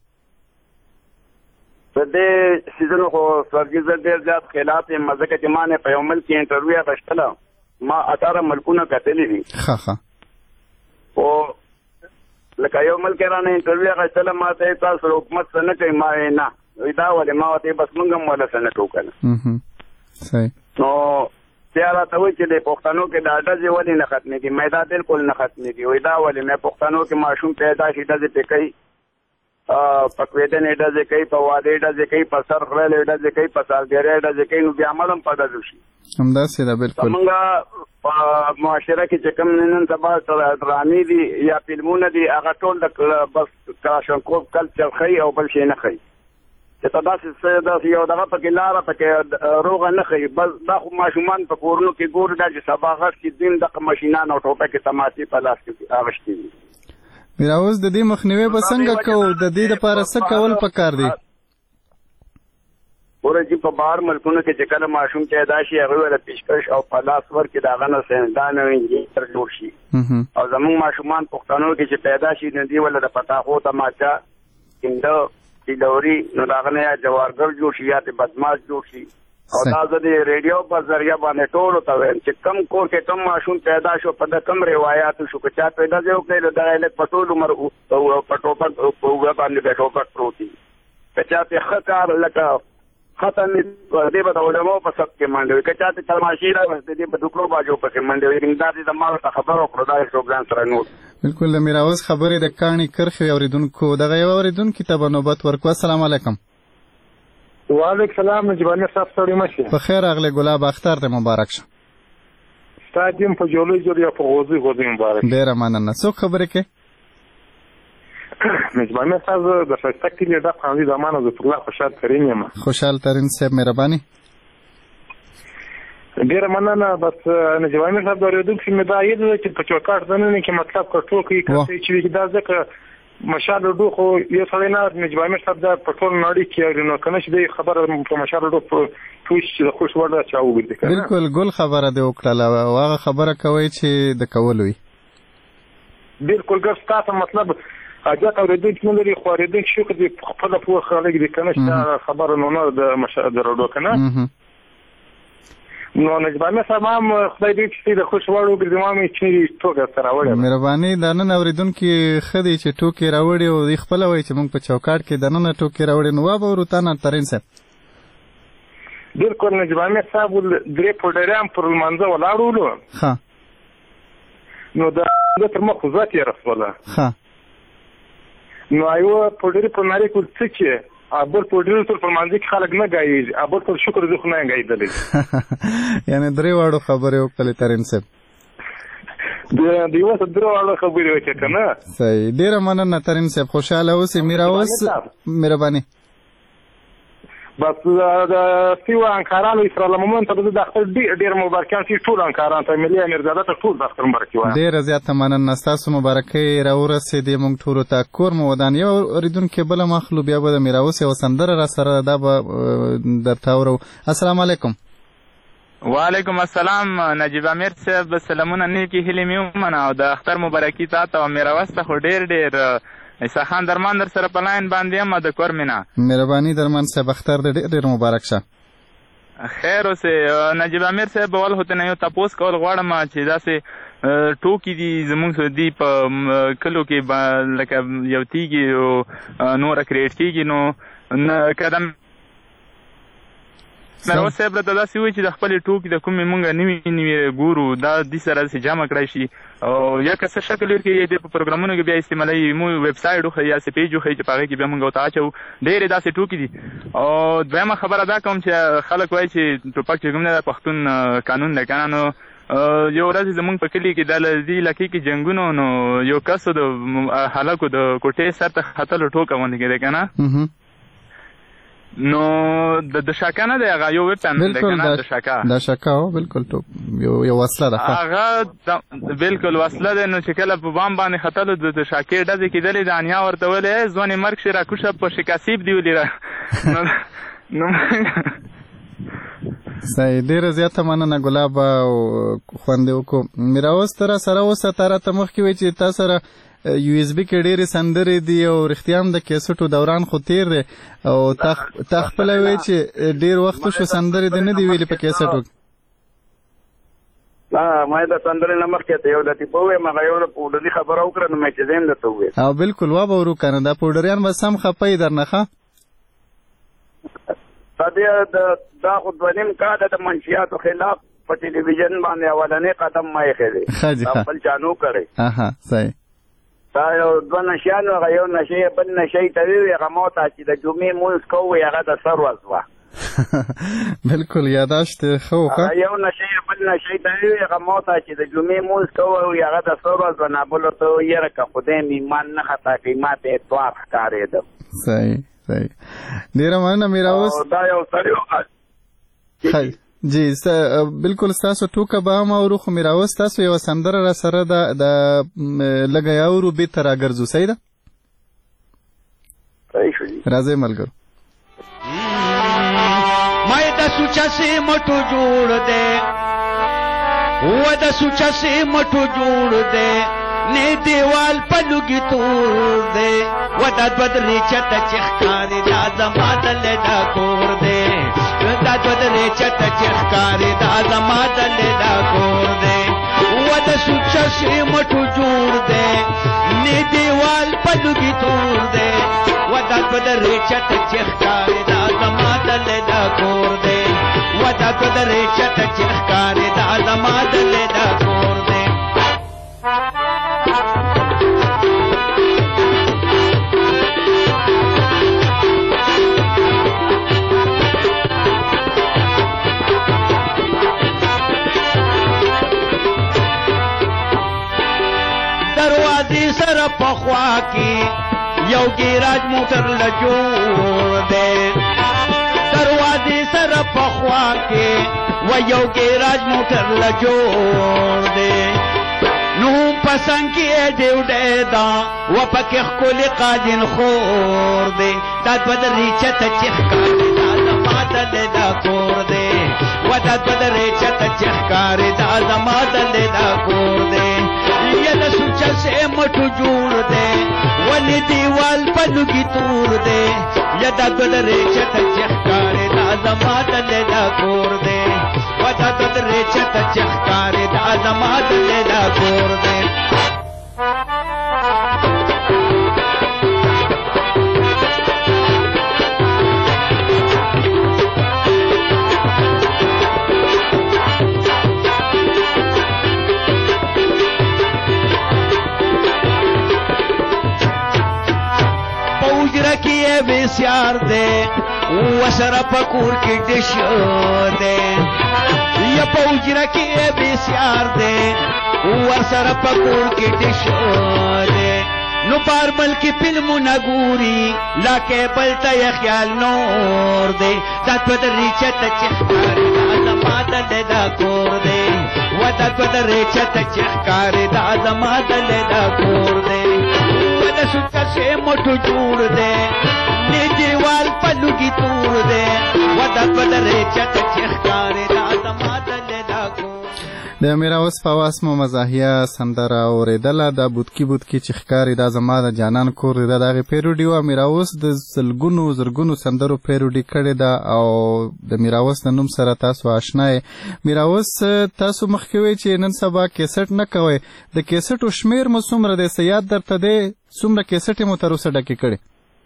په دې سیزن خو سرګي زه ډېر زیات خلاف یم، ځکه چې ما نه په یو ملک کې انټرویو اخیستله، ما 18 ملکونه کتلي دي. ښه ښه. خو لکه یو ملک رانه انټرویو اخیستله، ما ته یې تاسو حکومت څه نه کوي، ما یې نه وایي دا ولې، ما ورته بس موږ هم وله څه نه کوو که نه. صحیح. نو بیا راته وایي چې د پښتنو کې دا ډزې ولې نه ختمېږي؟ مې دا بالکل نه ختمېږي، وایي دا ولې مې پښتنو کې ماشوم پیدا شي ډزې پې کوي، په کویدنې ډزې کوي، په واده ډزې کوي، په سر خړلې ډزې کوي، په سالګرۍ ډزې کوي، نو بیا عمل هم په ډزو شي. همداسې ده بالکل. زمونږ په معاشره کې چې کوم نن سبا ډرامې دي یا فلمونه دي هغه ټول د بس کلاشنکوف کلچر ښیي او بل شی نه ښیي، چې ته داسې یو دغه پکې لاره پکې روغه نه ښیي، بس دا خو ماشومان په کورونو کې ګوري دا چې سبا غږ کې دین دغه ماشینان او ټوپکې تماسې په لاس کې اخیستې دي. میراوس د دې مخنیوی به څنګه کوو؟ د دې دپاره څه کول پکار دي؟ ګوره چې په بهر ملکونو کې چې کله ماشوم پیدا شي هغوی له پیشکش او په لاس ورکړي د هغه نه ساینسدان او انجینر جوړ شي، او زموږ ماشومان پښتنو کې چې پیدا شي نو دوی ولې د پتاخو تماچا کنده تیلوري نو د هغه نه یا جوارګر جوړ شي یا د بدماش جوړ شي. او دا زه د ریډیو په ذریعه باندې ټولو ته وایم چې کم کور کې کم ماشوم پیدا شو په د کم روایاتو شو که چا پیدا دی وکړی نو دغه هلک په ټول عمر په ټوپک په اوږه باندې د ټوپک پروت وي، که چا پې ښه کار لکه ختم دې به د علماو په سب کې منډې وي، که چا ته کلماشي راوستې دې به دوکړو باجو پکې منډې وي. دا دې د ما ورته خبر وکړو دا پروګرام سره نور بالکل. د میراوس خبرې د کاڼي کرښې اورېدونکو دغه یو اورېدونکي ته به نوبت ورکړو. السلام علیکم. وعلیکم السلام. نجیب امیر صاحب ستړي مه شئ. په خیر راغلی ګلاب اختر دې مبارک شه. ستادیم په جیولوژي یا په غوزي مبارک. ډیره مننه. څوک خبرې کوي؟ نجیب امیر صاحب د ښایسته کلي ډک قانوني زمان او ذکر الله خوشحال ترین یم. خوشحال ترین صاحب مهرباني. ډیره مننه. بس نجیب امیر صاحب د اورېدونکو مې دا یاد دی چې په چوکاټ دننه کې مطلب کنټرول کوي چې دا ځکه مشال ډو خو یو سړی نه نجیب امیر صاحب دا په ټول نړۍ کې نو کنه چې د خبره په مشال ډو پوښ چې د خوش ورده چا وګوري. بالکل ګل خبره دی وکړه او هغه خبره کوي چې د کول وي. بالکل ګر ستاسو مطلب اجازه اوریدونکو نه لري خو اوریدونکو شو کې خپل په خلک دي کنه چې خبره نه د مشال درو کنه نو نجیب امیر صاحب هم خدای دې چې د خوش وړو ګرځمامي چې ټوکه سره وړي. مهرباني د نن اوریدونکو خدي چې ټوکې راوړي او د خپل وای چې موږ په چوکاټ کې د نن ټوکې راوړي نو واب ورتانه ترين صاحب. بالکل نجیب امیر صاحب درې پوډرام پر منځه ولاړولو. ها نو دا تر مخ ذات یې رسوله. ها نو ایو پوډری په ناری کول څه چې ابل پوډری تر پر منځ کې خلک نه گایي ابل پر شکر زه خو نه گایدلې. یعنی درې واړو خبرې وکړلې ترين صاحب. د یو څه درې واړو خبرې وکړه کنه. صحیح. ډیره مننه ترين صاحب. خوشاله اوسئ. میراوس مهرباني. بس د سیوا انکارانو اسرائیل مومنت ته د خپل ډیر مبارکان چې ټول انکاران ته ملي امیرزاده ته ټول د خپل مبارکي وایي. ډیر زیات مننه. تاسو مبارکي راورسېدې موږ ټول ته کور مو ودان یو اوریدونکو بل مخلوق بیا به د میراوس یو سندره را سره دا به درته اورو. السلام علیکم. وعلیکم السلام نجیب امیر صاحب. سلامونه نیکی هیلې مې ومنه او د اختر مبارکي تاته او میراوس ته خو ډیر عیسی خان درمان در سره په لاین باندې یم د کور مینا. مهرباني درمان صاحب اختر ډیر مبارک شه. خیر اوسه نجیب امیر صاحب ول هوته نه یو تاسو کول غواړم چې داسې ټوکی دي زموږ دی په کلو کې لکه یو تیږي او نور کریټ کیږي نو کدم نو صاحب ته داسې وي چې د خپل ټوکی د کومې مونږ نوي ګورو دا د سره سي جمع کړی شي او یا که څه شکل ورکړي د پروګرامونو کې بیا استعمالي مو ویب سټ خو یا سي پیج خو چې پاره کې بیا مونږ وتا چو ډېر داسې ټوکی دي. او دویمه خبره دا کوم چې خلک وایي چې ټوپک چې کوم نه پښتون قانون نه کنه یو ورځ زمونږ په کلی کې د لذي لکه کې جنگونو نو یو کس د هلاکو د کوټې سره خطر ټوکا باندې کې کنه نو د شاکا نه دی هغه یو وپن دی کنه د شاکا بالکل ټوپ یو وسله ده هغه بالکل وسله ده نو چې کله په بام باندې خطر د شاکې ډزې کېدلې د انیا ورته ولې ځواني مرګ شي را کوشه په شکاسیب دی ولې نو صحیح. ډیره زیاته مننه ګلاب او خوند وکړو. میراوس تر سره اوسه تر ته مخ کې وی چې تاسو سره یو اس بي کې ډېرې سندرې دي او رښتیا هم د کیسټو دوران خو تیر دی او تا خپله وایي چې ډېر وخت شو سندرې دې نه دي ویلې په کیسټو کې. ما د سندرې نه مخکې ته یو داسې په ووایم هغه یو پوډري خبره وکړه نو مې چې زه هم درته وویل. او بالکل وابه ورو که نه دا پوډریان به سم خفه یې در نه ښه دا خو دویم کال د منشیاتو خلاف په ټلویزیون باندې اولنې قدم ما ایښی دی دا خپل چانو کړی. صحیح. دا یو دوه نشیانو هغه یو نشی بل نشی ته وی هغه ما ته چې د جمعې مونځ کوو هغه د سر ورځ وه. بالکل یاداشت ښه وکړه. یو نشی بل نشی ته وی هغه ما ته چې د جمعې مونځ کوو هغه د سر ورځ وه نابلو ته یاره که خدای مې ایمان نه خطا کوي ما ته اتوار ښکارېده. صحیح صحیح. ډېره مننه میراوس. دا یو سړی جی بالکل ستاسو ټوکه به هم اورو خو میراوس تاسو یوه سندره را سره د لږه یې اورو بېرته راګرځو. صحیح ده؟ راځئ ملګرو. مای د سوچا سے مټو جوړ دے و د سوچا سے مټو جوړ دے نے دیوال پلوگی تور دے و د بدری چت چخکاری دا زما دل دا کور دے دا بدری چت چخکاری دا زما دل دا کور دے و د سوچا سے مټو جوړ دے نے دیوال پلوگی تور دے و د بدری چت چخکاری دا زما دل دا کور دے و د بدری چت چخکاری دا زما دل دا کور دے. پخوا کې یو ګیراج موټر له جوړ دی دروازې سره پخوا کې و یو ګیراج موټر له جوړ دی نو پسند کې دیو دی دا و پکې ښکلې قاجن خور دی دا دوه درې چته چې ښکاري دا زما دلې دا کور دی و دا دوه درې چته چې ښکاري دا زما دلې دا کور دی یا د سوچه سے مټو جوړ دی ولې دیوال په لوګي تور دی یا دا دوه درې چته چې ښکاري دا زما دلې دا کور دی و دا دوه درې چته چې ښکاري دا زما دلې دا کور دی کیے بسیار دے وسره پکور کی ډش دے یا پوجره کیے بسیار دے وسره پکور کی ډش دے نو پاربل کی فلمونه ګوري لا کېبل ته خیال نور دے دات بدري چت چخکاری دا زما دل دا کور دے و دات بدري چت چخکاری دا زما دل دا کور دے سوچا سے مٹو جوڑ دے نی دیوال پلوگی تور دے ودا بدرے چت چخکارے دا زما دلے دا کو د میراوس په واس مو مزاحیه سندره اوریدله دا بودکی چخکاری دا زما د جانان کور دا دغه پیروډي و میراوس د زرګونو سندرو پیروډي کړي دا او د میراوس د نوم سره تاسو آشنا یې میراوس تاسو مخکوي چې نن سبا کیسټ نه کوي د کیسټو شمیر مو څومره دی سیاد درته دی څومره کیسټ مو تر اوسه ډکې کړي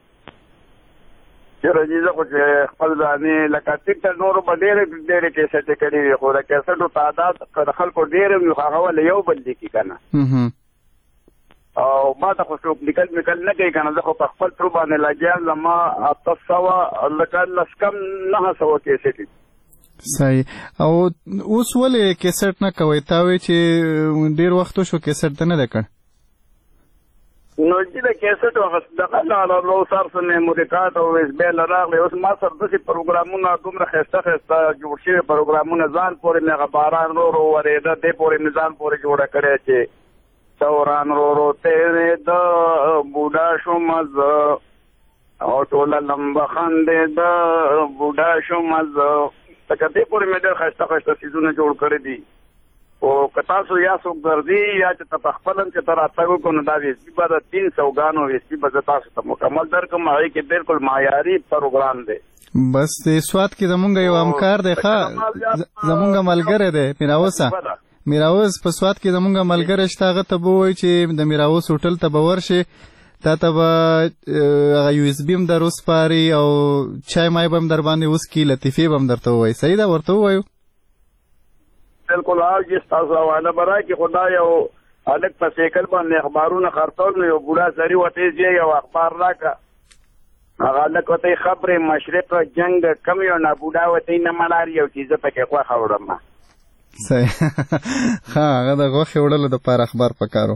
چیرې زه خو چې خپل ځانې لکه ټیک نورو به ډېرې کیسټې کړي وي خو د کیسټو تعداد که د خلکو ډېر وي نو هغه ولې یو بل لیکي که نه او ما ته خو څوک لیکل میکل نه کوي که نه زه خو په خپل ترو باندې لګیا زما 800 لکه لس کم 900 کیسټې صحیح او اوس ولې کیسټ نه کوئ تا وایي چې ډېر وخت وشو کیسټ ته نه دی کړ نو چې د کیسټ وخت دغه لو سر سره میموري کارت او اس بیل راغلی اوس ما سره داسې پروګرامونه دومره ښایسته جوړ شوي پروګرامونه ځان پورې مې هغه باران ورو ورېده دې پورې مې ځان پورې جوړه کړې چې دوران ورو تېرېده بوډا شوم زه او ټوله لمبه خندېده بوډا شوم زه لکه دې پورې مې ډېر ښایسته څیزونه جوړ کړي دي او که تاسو یا څوک ګرځي یا چې ته پخپله هم چې ته راتګ وکړو نو دا ویسپي به د 300 ګانو ویسپي به زه تاسو ته مکمل درکړم هغې کې بالکل معیاري پروګرام دی بس د سوات کې زمونږ یو همکار دی ښه زمونږ ملګری دی میراوس په سوات کې زمونږ ملګری شته هغه ته به ووایي چې د میراوس هوټل ته به ورشي تا ته به هغه یو اس بي هم در وسپاري او چای مای به هم در باندې وسکي لطیفې به هم درته ووایي صحیح ده ورته ووایو بالکل آج تاسو حواله برای کې خدا یو الګ په سیکل باندې اخبارونه خرڅول نو یو بوډا سړي وته یې یو اخبار راکا هغه الګ وته خبره مشرق جنگ کم یو نه بوډا وته نه ملاري یو چیز پکې خو خبرم صحیح ها هغه د غوښې وړلو دپاره اخبار پکارو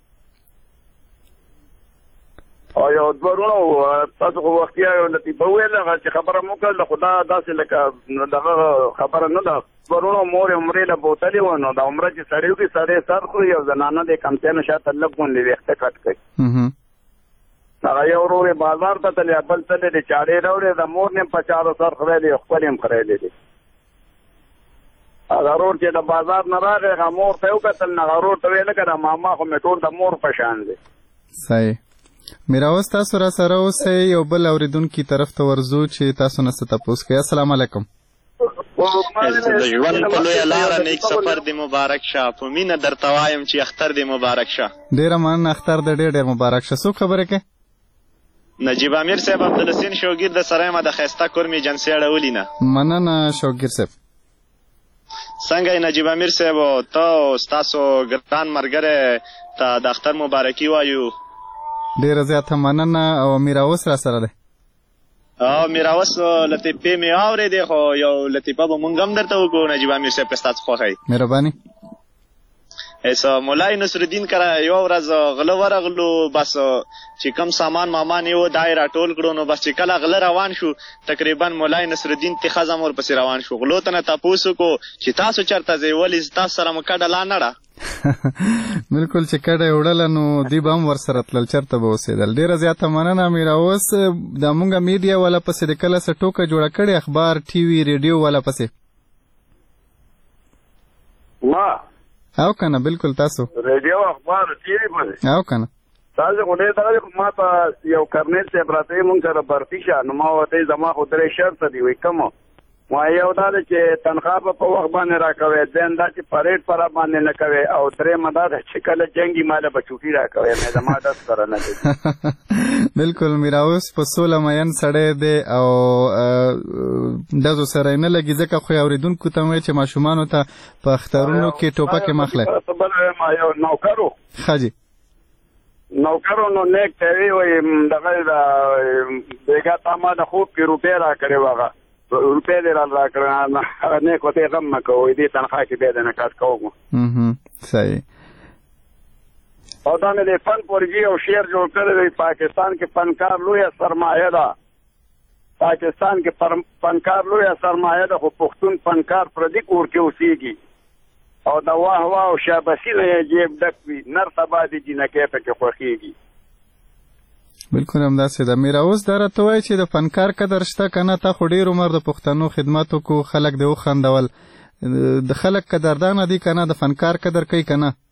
او یو دورونو تاسو خو وختیا یو لطیفه ویل هغه چې خبره مو کړل خدا داسې لکه دغه خبره نه ده دورونو مور عمرې له بوتلې و نو د عمره چې سړی وکړي سړی سر خوري یو زنانه د کمتیانو شاته لږ غوندې ویښته کټ کوي هغه یو ورور یې بازار ته تللی بل تللی دی چاړې راوړې د مور نه په چارو سر خریلی خپل یې هم خریلی دی هغه ورور چې د بازار نه راغی هغه مور ته یې وکتل نه هغه ورور ته ویې نه کړه ماما خو مې ټول د مور په شان دی صحیح میراوس تاسو را سره اوسئ یو بل اورېدونکي طرف ته ورځو چې تاسو نه څه تپوس کوي السلام علیکم د ژوند په لویه لاره نیک سفر دې مبارک شه په مینه درته وایم چې اختر دې مبارک شه ډېره مننه اختر دې ډېر مبارک شه څوک خبرې کوي نجیب امیر صاحب عبدالحسین شوګیر د سره یم د ښایسته کور مې جنسي اړولي نه مننه شوګیر صاحب څنګه یې نجیب امیر صاحب ته او ستاسو ګران ملګری ته د اختر مبارکي وایو ډېره زیاته مننه او میراوس را سره دی میراوس لطیفې مې اورېدې خو یو لطیفه به مونږ هم درته وکړو نجیب امیر صاحب که ستاسو خوښه مهرباني ایسا مولای نصرالدین کرا یو ورځ غله ورغلو، بس چې کم سامان مامان یو دای راټول کړو، نو بس چې کله غله روان شو تقریبا مولای نصرالدین تیخه زم ورپسې روان شو. غلو ته نه تپوس وکړو چې تاسو چېرته ځئ، ولې تاسو سره مو کډه لا نه ده. بالکل چې کډه یې وړله نو دوی به هم ورسره تلل، چېرته به اوسېدل. ډېره زیاته مننه میرا. اوس د مونږ میډیا والا پسې د کله څه ټوکه جوړه کړې، اخبار ټي وي ریډیو والا پسې او کنه؟ بالکل تاسو ریډیو اخبار ټي وي پسې او کنه؟ تاسو خو ډېر دغه ما ته یو کرنیل صاحب راته وایي مونږ سره برقي شه، نو ما ورته زما خو درې شرطه دي. وایي کوم؟ ما یو دا ده چې تنخوا به په وخت باندې راکوې، دین دا چې پریډ پر باندې نه کوې، او درېیمه دا ده چې کله جنګي ماله به چوټي راکوې. مې زما ډس سره نه دی. بالکل میرا اوس په سوله مین سړی دی او ډزو سره یې نه لګي، ځکه خو یې اورېدونکو ته وایي چې ماشومانو ته په اخترونو کې ټوپکې مه اخلئ. بل ما یو نوکر و، ښه جي نوکر و، نو نیک ته یې وایي دغه بېګا تا ما د خوب کې روپۍ راکړې وه، هغه روپۍ دې را کړه، نیک ورته غم مه کوئ، دې تنخوا کې بیا د نه کار کوم. صحیح. او دا مې د فن پورګي او شعر جوړ کړی دی. پاکستان کې فنکار لویه سرمایه ده، پاکستان کې فنکار لویه سرمایه ده، خو پښتون فنکار پردي کور کې اوسېږي، او د واه واه او شابسي نه یې جیب ډک وي، نر سبا د جینکۍ پکې خوښېږي. بالکل همداسې ده. میرا اوس دا راته وایي چې د فنکار قدر شته که نه؟ تا خو ډېر عمر د پښتنو خدمت وکړو، خلک دې وخندول، د خلک قدردانه دي که نه؟ د فنکار قدر کوي که نه؟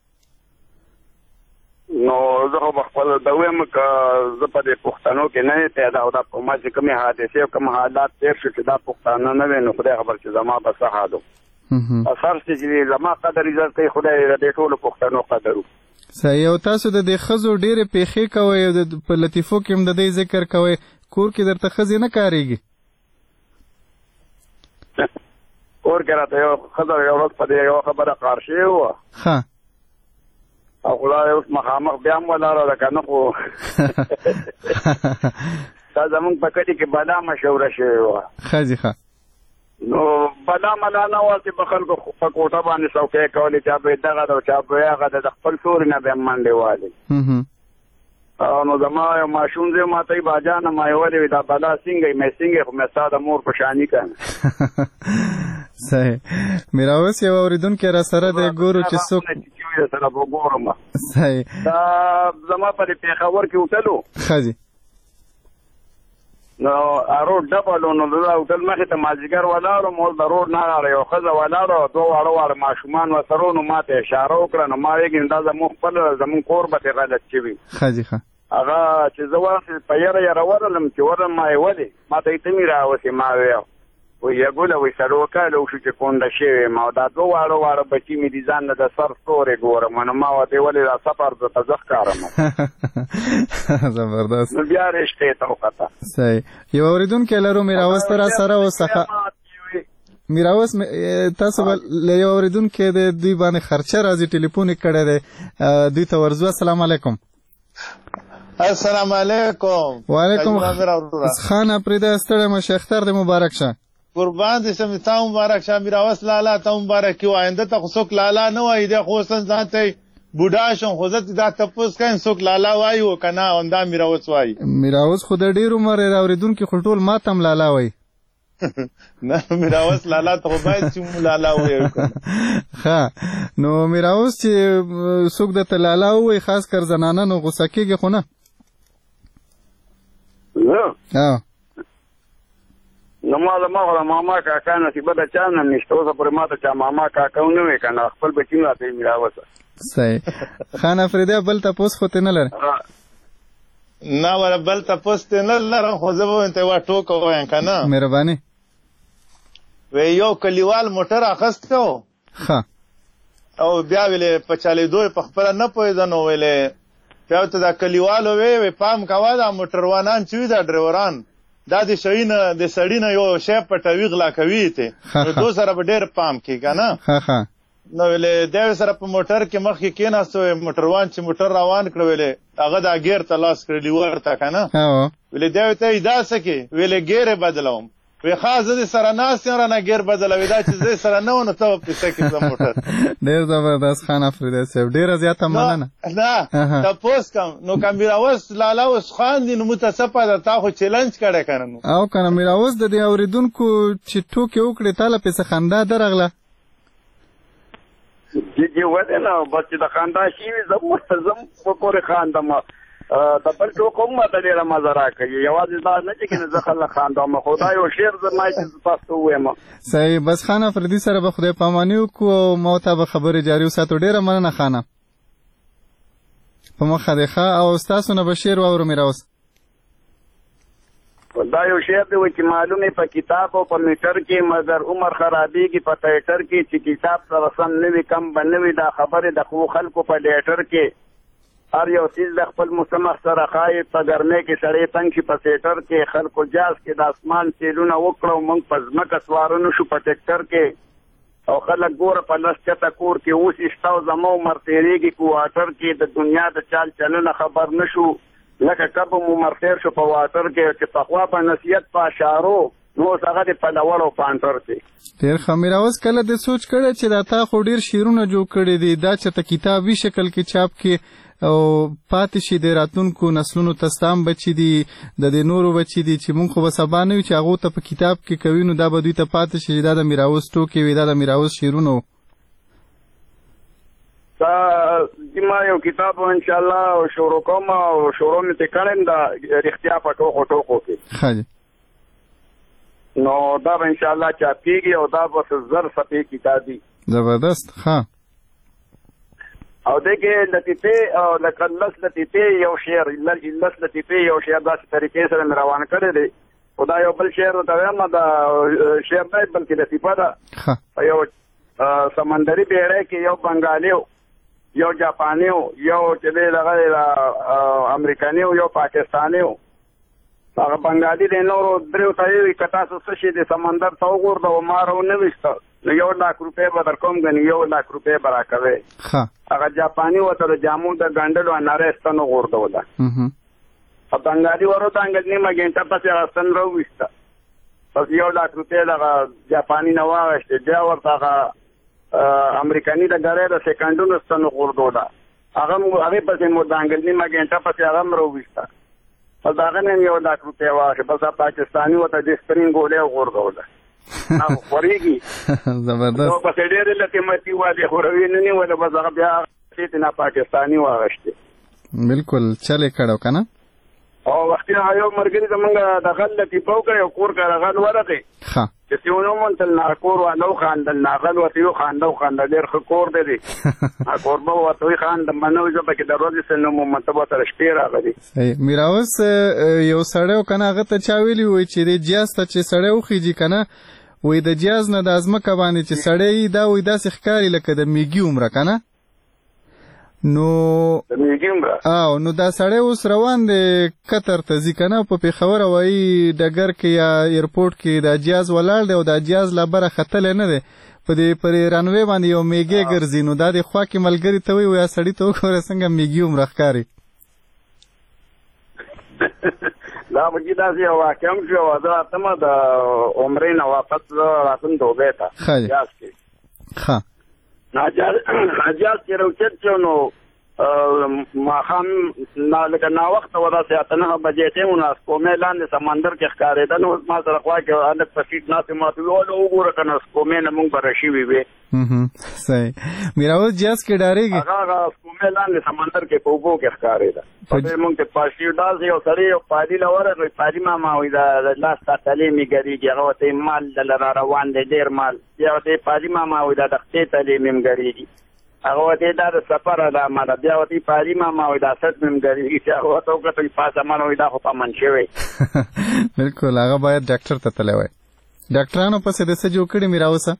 نو زه خو به خپل د ویم که زه په دې پښتنو کې نه یم پیدا، او دا په ما چې کومې حادثې او کوم حالات تېر شو چې دا پښتانه نه وي، نو خدای خبر چې زما به څه حال و. اثر چې زما قدر عزت کوي، خدای د دې ټولو پښتنو قدر و. صحیح. او تاسو د دې ښځو ډېرې پیښې کوئ، او په لطیفو کې هم د دې ذکر کوئ، کور کې درته ښځې نه کارېږي؟ کور کې راته یو ښځه یو ورځ په دې یوه خبره قار شوې وه، ښه، او خدای اوس مخامخ بیا هم ولاړه ده که نه، خو دا زمونږ په کلي کې بلا مشهوره شوې وه. ښه جي ښه. نو بلا ملا نه وه چې په خلکو په کوټه باندې څوکۍ کولې، چا به یې دغه ده او چا به یې هغه ده، د خپل سوري نه به یې منډې والې. نو زما یو ماشوم دی، ما ته یې باجانه ما یې ولې وي دا بلا څنګه یې؟ مې څنګه خو مې ستا د مور په شاني که نه. صحیح. میرا اوس یو اورېدونکی را سره دی، ګورو چې څوک سره به ګورم. صحیح. دا زما په دې پېښور کې وتلو، ښه جي. نو روډ ډبل و، نو دا هوټل مخې ته مازدیګر ولاړم، اوس د روډ نه یو ښځه ولاړه، دوه واړه واړه ماشومان ورسره وو، نو ما ته اشاره وکړه، نو ما ویږي دا زموږ خپل زموږ کور به ترې غلط شوي. ښه جي ښه. هغه چې زه ورسې په یره ورغلم، چې ورغلم ما یې ولې ما ته یې ته مې راوسې، ما ویل وایي یګوله وایي څلور کاله وشو چې کونډه شوې یم، او دا دوه واړه واړه بچي مې دي ځان نه د سر ستورې ګورم، نو ما ورته یې ولې دا سفر درته زه ښکارم. زبردست. نو بیا رشتې ته وکته. صحیح. یو اورېدونکی لرو، میراوس ته را سره اوسه. میراوس تاسو له یو اورېدونکی دی، دوی باندې خرچه راځي، ټلیفون یې کړی دی، دوی ته ورځو. السلام علیکم. السلام علیکم. وعلیکم خان اپریده ستړی مشه، اختر دې مبارک شه. قربان دې شم، تا مبارک شه. میراوس لالا ته مبارک وي، آینده ته خو څوک لالا نه وایي، دی خو اوس ځان ته بوډا شم، خو زه دا تپوس کوم څوک لالا وایي و که نه، همدا میراوس وایي. میراوس خو د ډېر عمر یې اورېدونکي خو ټول ما ته هم لالا وایي. نه میراوس لالا ته خو باید چې مو لالا ووایو. ښه. نو میراوس چې څوک درته لالا ووایي، خاص کر زنانه، نو غوسه کېږي خو نه؟ نو ما زما خو د ماما کاکا نصیبه د چا نه نشته، اوسه پورې ما ته چا ماما کاکا ونه وایي که نه، خپل بچي مې راته میراوسه. صحیح. خان افریده بل تپوس خو ته نه لرې؟ نه وره بل تپوس ته نه لرم، خو زه به ورته یوه ټوکه ووایم که نه. مهرباني. وی یو کلیوال موټر اخیستی و، ښه، او بیا ویلې په چالېدو یې په خپله نه پوهېده، نو ویلې بیا ورته دا کلیوالو وی پام کوه دا موټروانان چې وي دا ډریوران دا د سړي نه یو شی پټوي، غلا کوي یې، نو دو سره به ډېر پام کړي که نه. نو ویلې دی سره په موټر کې مخکې کېناست، موټروان چې موټر روان کړ، ویلې هغه دا ګیر ته لاس کړ لیور ته که نه. ویلې دی ورته یې دا څه کې؟ ویلې ګیر یې بدلوم. وی ښه زه دې سره ناست یم رانه ګیر بدلوي دا چې زه سره نه و نو ته به پیسه کې زه موټر ډېر زبردست خان افریدی صاحب ډېره زیاته مننه نه تپوس کوم نو که میراوس لالا اوس خاندي نو موږ ته څه پته تا خو چیلنج کړی که نه او که نه میراوس د دې اورېدونکو چې ټوکې وکړې تا له پسې خندا درغله جی ولې نه بس چې د خندا شي وي زه په پورې خاندم د بل ټوکو هم ماته ډېره مزه راکوي یوازې دا نه چې که نه زه خلک خاندم خو دا یو شعر زما چې تاسو ته ووایم صحیح بس خان افریدي سره به خدای پاماني وکړو او ما ته به خبرې جاري وساتو ډېره مننه خانه په مخه دی ښه او ستاسو نه به شعر واورو میراوس دا یو شعر دی چې معلوم په کتاب او په میټر کې مګر عمر خرابېږي په ټایټر کې چې کتاب سره سم نه وي کم به نه وي دا خبرې د خو خلکو په ډیټر کې هر یو څیز د خپل مسمخ سره ښایي په ګرمۍ کې سړی تنګ شي په سیټر کې خلکو جاز کې د اسمان سیلونه وکړو موږ په ځمکه سواره نه شو په ټیکټر کې او خلک ګوره په لس چته کور کې اوس شته او زما عمر تېرېږي کوارټر کې د دنیا د چال چلنه خبر نه شو لکه کب مو مرخیر شو په واټر کې چې پخوا په نصیحت په اشارو نو اوس هغه د په لوړ او پانټر کې ډېر ښه میراوس کله دې سوچ کړی چې دا تا خو ډېر شعرونه جوړ کړي دي دا چې ته کتابي شکل کې چاپ کې او پاتې شي د راتلونکو نسلونو ته ستا هم بچي دي د دې نورو بچي دي چې مونږ خو به سبا نه وي چې هغو ته په کتاب کې کوي نو دا به دوی ته پاتې شي چې دا د میراوس ټوکې وي دا د میراوس شعرونه وو ما یو کتاب انشاءالله شروع کوم او شروع مې ترې کړی د رښتیا په ټوکو ټوکو کې ښه جي نو دا به انشاءالله چاپ کېږي او دا به زر صفحې کتاب دي زبردست ښه او دغه لطیفه او لکلس لطیفه یو شعر لس لطیفه یو شعر داسې طریقې سره مې روان کړی دی خو دا یو بل شعر ته وایم دا شعر نه بلکې لطیفه ده یو سمندري بیړۍ کې یو بنګالي یو جاپاني یو چې دی دغه امریکاني یو پاکستاني هغه بنګالي د نورو درېو ته یې که تاسو څه شي د سمندر ته وغورځوه ما راونه ویسته نو 1 लाख روپۍ به در کوم ګنې 1 लाख روپۍ به راکوې هغه جاپاني ورته د جامو د ګنډلو اناره ستن وغورځوله او بنګالي ورته انګل نیمه ګنټه پسې هغه ستن راوویسته بس 1 लाख روپۍ دغه جاپاني نه واغېستې بیا ورته هغه امریکاني د ګرۍ د سیکنډونو ستن وغورځوله هغې پسې مو د انګل نیمه ګنټه پسې هغه هم راوویسته بس هغه نه 1 लाख روپۍ واخې بس پاکستاني ورته د سپرین ګولۍ وغورځوله خورېږي زبردست نو پسې ډېرې لطیمتي والې خوروي نه نیوله بس هغه بیا چې نه پاکستاني واغېستې بالکل چل یې کړی که نه او وختي یو ملګري زمونږ د غل لطیفه وکړې او کور کې غل ورغی چې چې ونه ومنتل ناکور والو خاندل ناغل ورته یو خانده ډېر ښه کور دی کور به ورته وایي خاندم به نه وي زه پکې د ورځې څه نه مومم ته به ورته شپې راغلي میراوس یو سړی و که نه هغه ته چا ویلي وایي چې د جیاز ته چې سړی وخیږي که نه وایي د جیاز نه د ځمکه باندې چې سړی دا وایي داسې ښکاري لکه د میږي عمره که نه نو نو دا سړی اوس روان دی قطر ته ځي که نه په پېښور هوایي ډګر کې یا ایرپورټ کې دا جیاز ولاړ دی او دا جیاز لا بره ختلی نه دی په دې پر رنوې باندې یو میږی ګرځي نو دا د خوا کې ملګري ته وایي سړي ته وګوره څنګه میږي عمره ښکاري دا به داسې یو واقع هم شو زه راتمه د عمرې نه واپس راتم دوبۍ ته جاز کې ښه حجاز چې روچت شو نو ماښام لکه ناوخته وه داسې 8-9 بجې ته نو سپومې لاندې سمندر کې ښکارېده نو ما سره خوا کې هلک په سیټ ناست ما ته وویل وګوره که نه سپومې نه مونږ به رشوي وې صحیح میراوس جاز کې ډارېږي هغه سپومې لاندې سمندر کې په اوبو کې ښکارېده پسې مونږ ته پاشي داسې یو سړی یو پالي له ورغی پالي ماما وایي د لاس تلې مې ګرېږي هغه ورته یې مال دله را روان دی ډېر مال بیا ورته یې پالي ماما وایي دا د خپې تلې مې هم ګرېږي هغه ورته دا د سفر علامه ده بیا ورته یې پالي ماما وایي دا سټ مې هم ګرېږي چې هغه ورته وکتل پاسمان وایي دا خو پامن شوی بالکل هغه باید ډاکټر ته تللی وای ډاکټرانو پسې د څه جوړ کړي میراوسه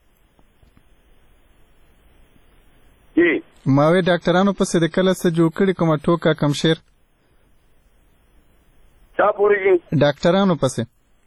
ما وی ډاکټرانو پسې د کله څه جوړ کړي کومه ټوکه کم شعر چا پورې ډاکټرانو پسې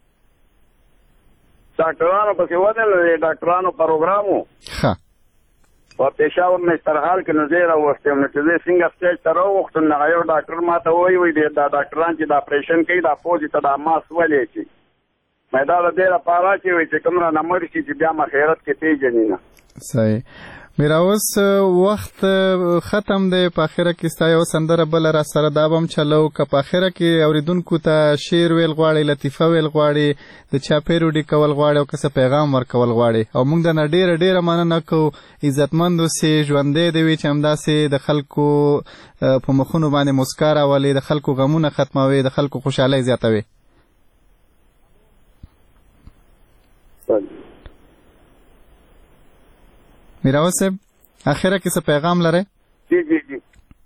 ودل ډاکټرانو پروګرامو ښه په پېښور مسترحال کې نو زه راوستم نو چې زه څنګه سټیج ته راوغوښتم نو یو ډاکټر ما ته وایي دا ډاکټران چې دا اپریشن کوي دا پوزې ته دا ماس ولې چې مې دا د دې لپاره چې وایي چې کوم رانه مړ شي چې بیا مخیرت کې پیژني نه. صحیح. میراوس وخت ختم دی، په اخره کې ستا یو سندره بله را سره دا به هم چلو که په اخره کې اوریدونکو ته شعر ویل غواړي، لطیفه ویل غواړي، د چاپې روډي کول غواړي او که څه پیغام ورکول غواړي او موږ د نه ډېره مننه کوو. عزتمند اوسې، ژوندی دې وي چې همداسې د خلکو په مخونو باندې مسکا راولي، د خلکو غمونه ختموي، د خلکو خوشحالۍ زیاتوي. میراوس صاحب اخره کې څه پیغام لرئ؟ جی جی جی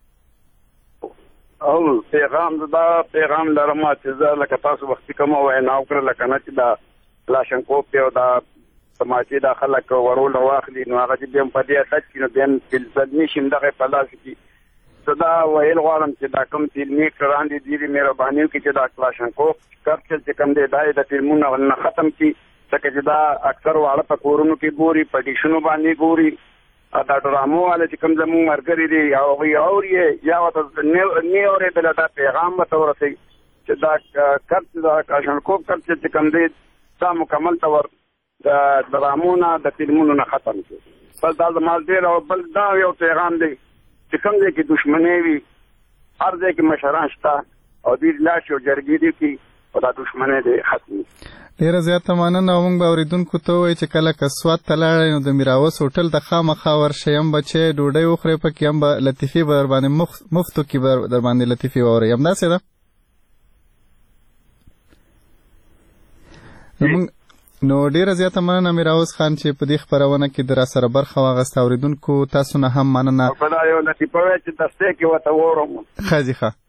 او پیغام لرم چې زه لکه تاسو وختي کومه وینا وکړه لکه نه چې دا کلاشنکوف دی او دا سماجي دا خلک ورول واخلي نو هغه چې بیا په دې اټچ کړي نو بیا فلسفي شم دغه په لاس کې زه دا ویل غواړم چې دا کوم فلمي کړان دي دې مهرباني وکړي چې دا کلاشنکوف کرچل چې کوم دی دا د فلمونو نه ختم کړي ځکه چې دا اکثر واړه په کورونو کې ګوري، په ډیشنو باندې ګوري، دا ډرامو والا چې کوم زموږ ملګري دي هغوی اوري یا ورته نه اورېدله دا پیغام ورته ورسوي چې دا کرچ دا کلاشنکوف کرچ چې کوم دی دا مکمل طور د ډرامو نه د فلمونو نه ختم کړي. بس دا زما ډېر او بل دا یو پیغام دی چې کوم ځای کې دښمنۍ وي هر ځای کې مشران شته او دوی لاړ شي او جرګې دي کړي او دا دښمنۍ دی ختمي. ډیره زیاته مننه او موږ به اورېدونکو ته ووایو چې کله که سوات ته لاړئ نو د میراوس هوټل ته خامخا ورشئ، هم به چې ډوډۍ وخورئ پکې، هم به لطیفې به در باندې مفتو کې به در باندې لطیفې واورئ. همداسې ده؟ نو ډیره زیاته مننه میراوس خان چې په دې خپرونه کې د راسره برخه واخیسته. اوریدونکو تاسو نه هم مننه. په دا یو لطیفه وایي چې دستې کې ورته واورم. ښه ځي ښه.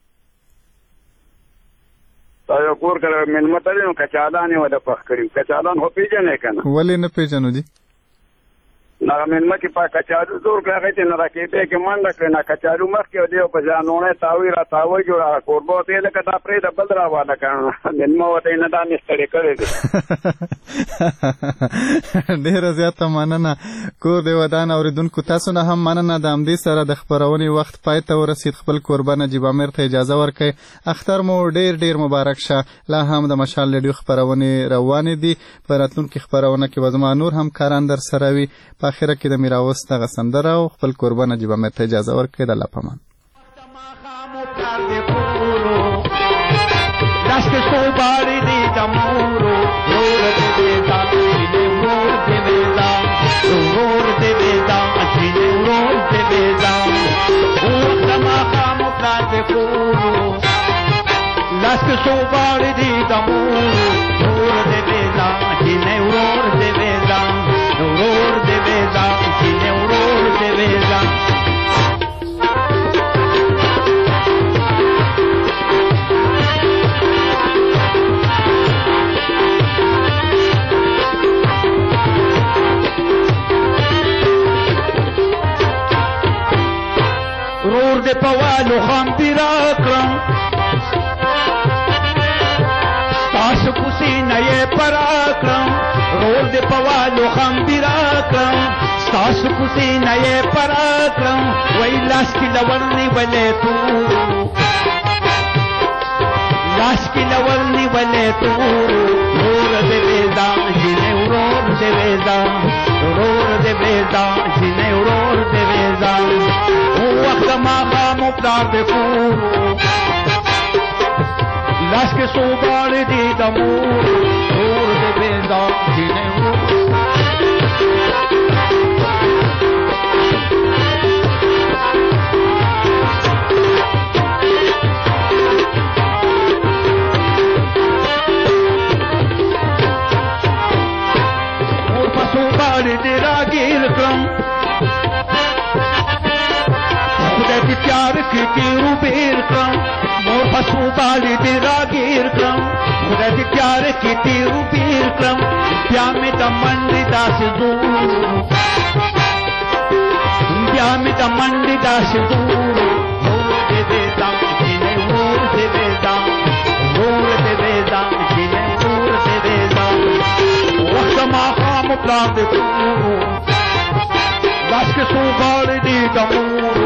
دا یو کور کړه مېلمه ته دی نو کچالان یې وده پخ کړي. کچالان خو پېژنې که نه؟ ولې نه پېژنو دي؟ هغه مېلمه چې په کچالو زور کړه هغې ته نه راکېدې کې منډه کړې نه کچالو مخکې او دی په ځان نوڼی تاوي را تاوی جوړه کوربه ورته یې لکه دا پرېږده بل راواله کړه مېلمه ورته یې نه دا مې ستړې کړی دی. ډېره زیاته مننه. کور دی ودان اورېدونکو تاسو نه هم مننه. د همدې سره د خپرونې وخت پای ته ورسید. خپل کوربه نجیب امیر ته اجازه ورکړئ. اختر مو ډېر مبارک شه. لا هم د مشال ریډیو خپرونې روانې دي. په راتلونکي خپرونه کې به زما نور همکاران در سره وي. په اخره کې د میراوس دغه سندره او خپل کوربه نجیب امیر ته اجازه ورکړئ. د الله په امان. پوالو خام پیرا کرم ستاسو کسی نئے پراکرم رول دے پوالو خام پیرا کرم ستاسو کسی نئے پراکرم وی لاس کی لورنی ولے تو لاس کی لورنی ولے تو رور دے بیدا جنے رور دے بیدا رور دے بیدا جنے رور دے بیدا وقت ما خامو پلار دے کورو لاس کے سوبار دی دمور رور دے بیدا جنے اور پسوبار دی راگیر کرم پیار کی تیرو بیر کرم مور پسو بالی دی راگیر کرم خدا دی پیار کی تیرو بیر کرم بیا میں دا منڈی دا سزور بیا میں دا منڈی دا سزور رور دے دے دا جنے رور دے دے دا رور دے دے دا جنے رور دے دے دا وقت ما خام پلان دے کورو لاس کے سو بالی دی دا مور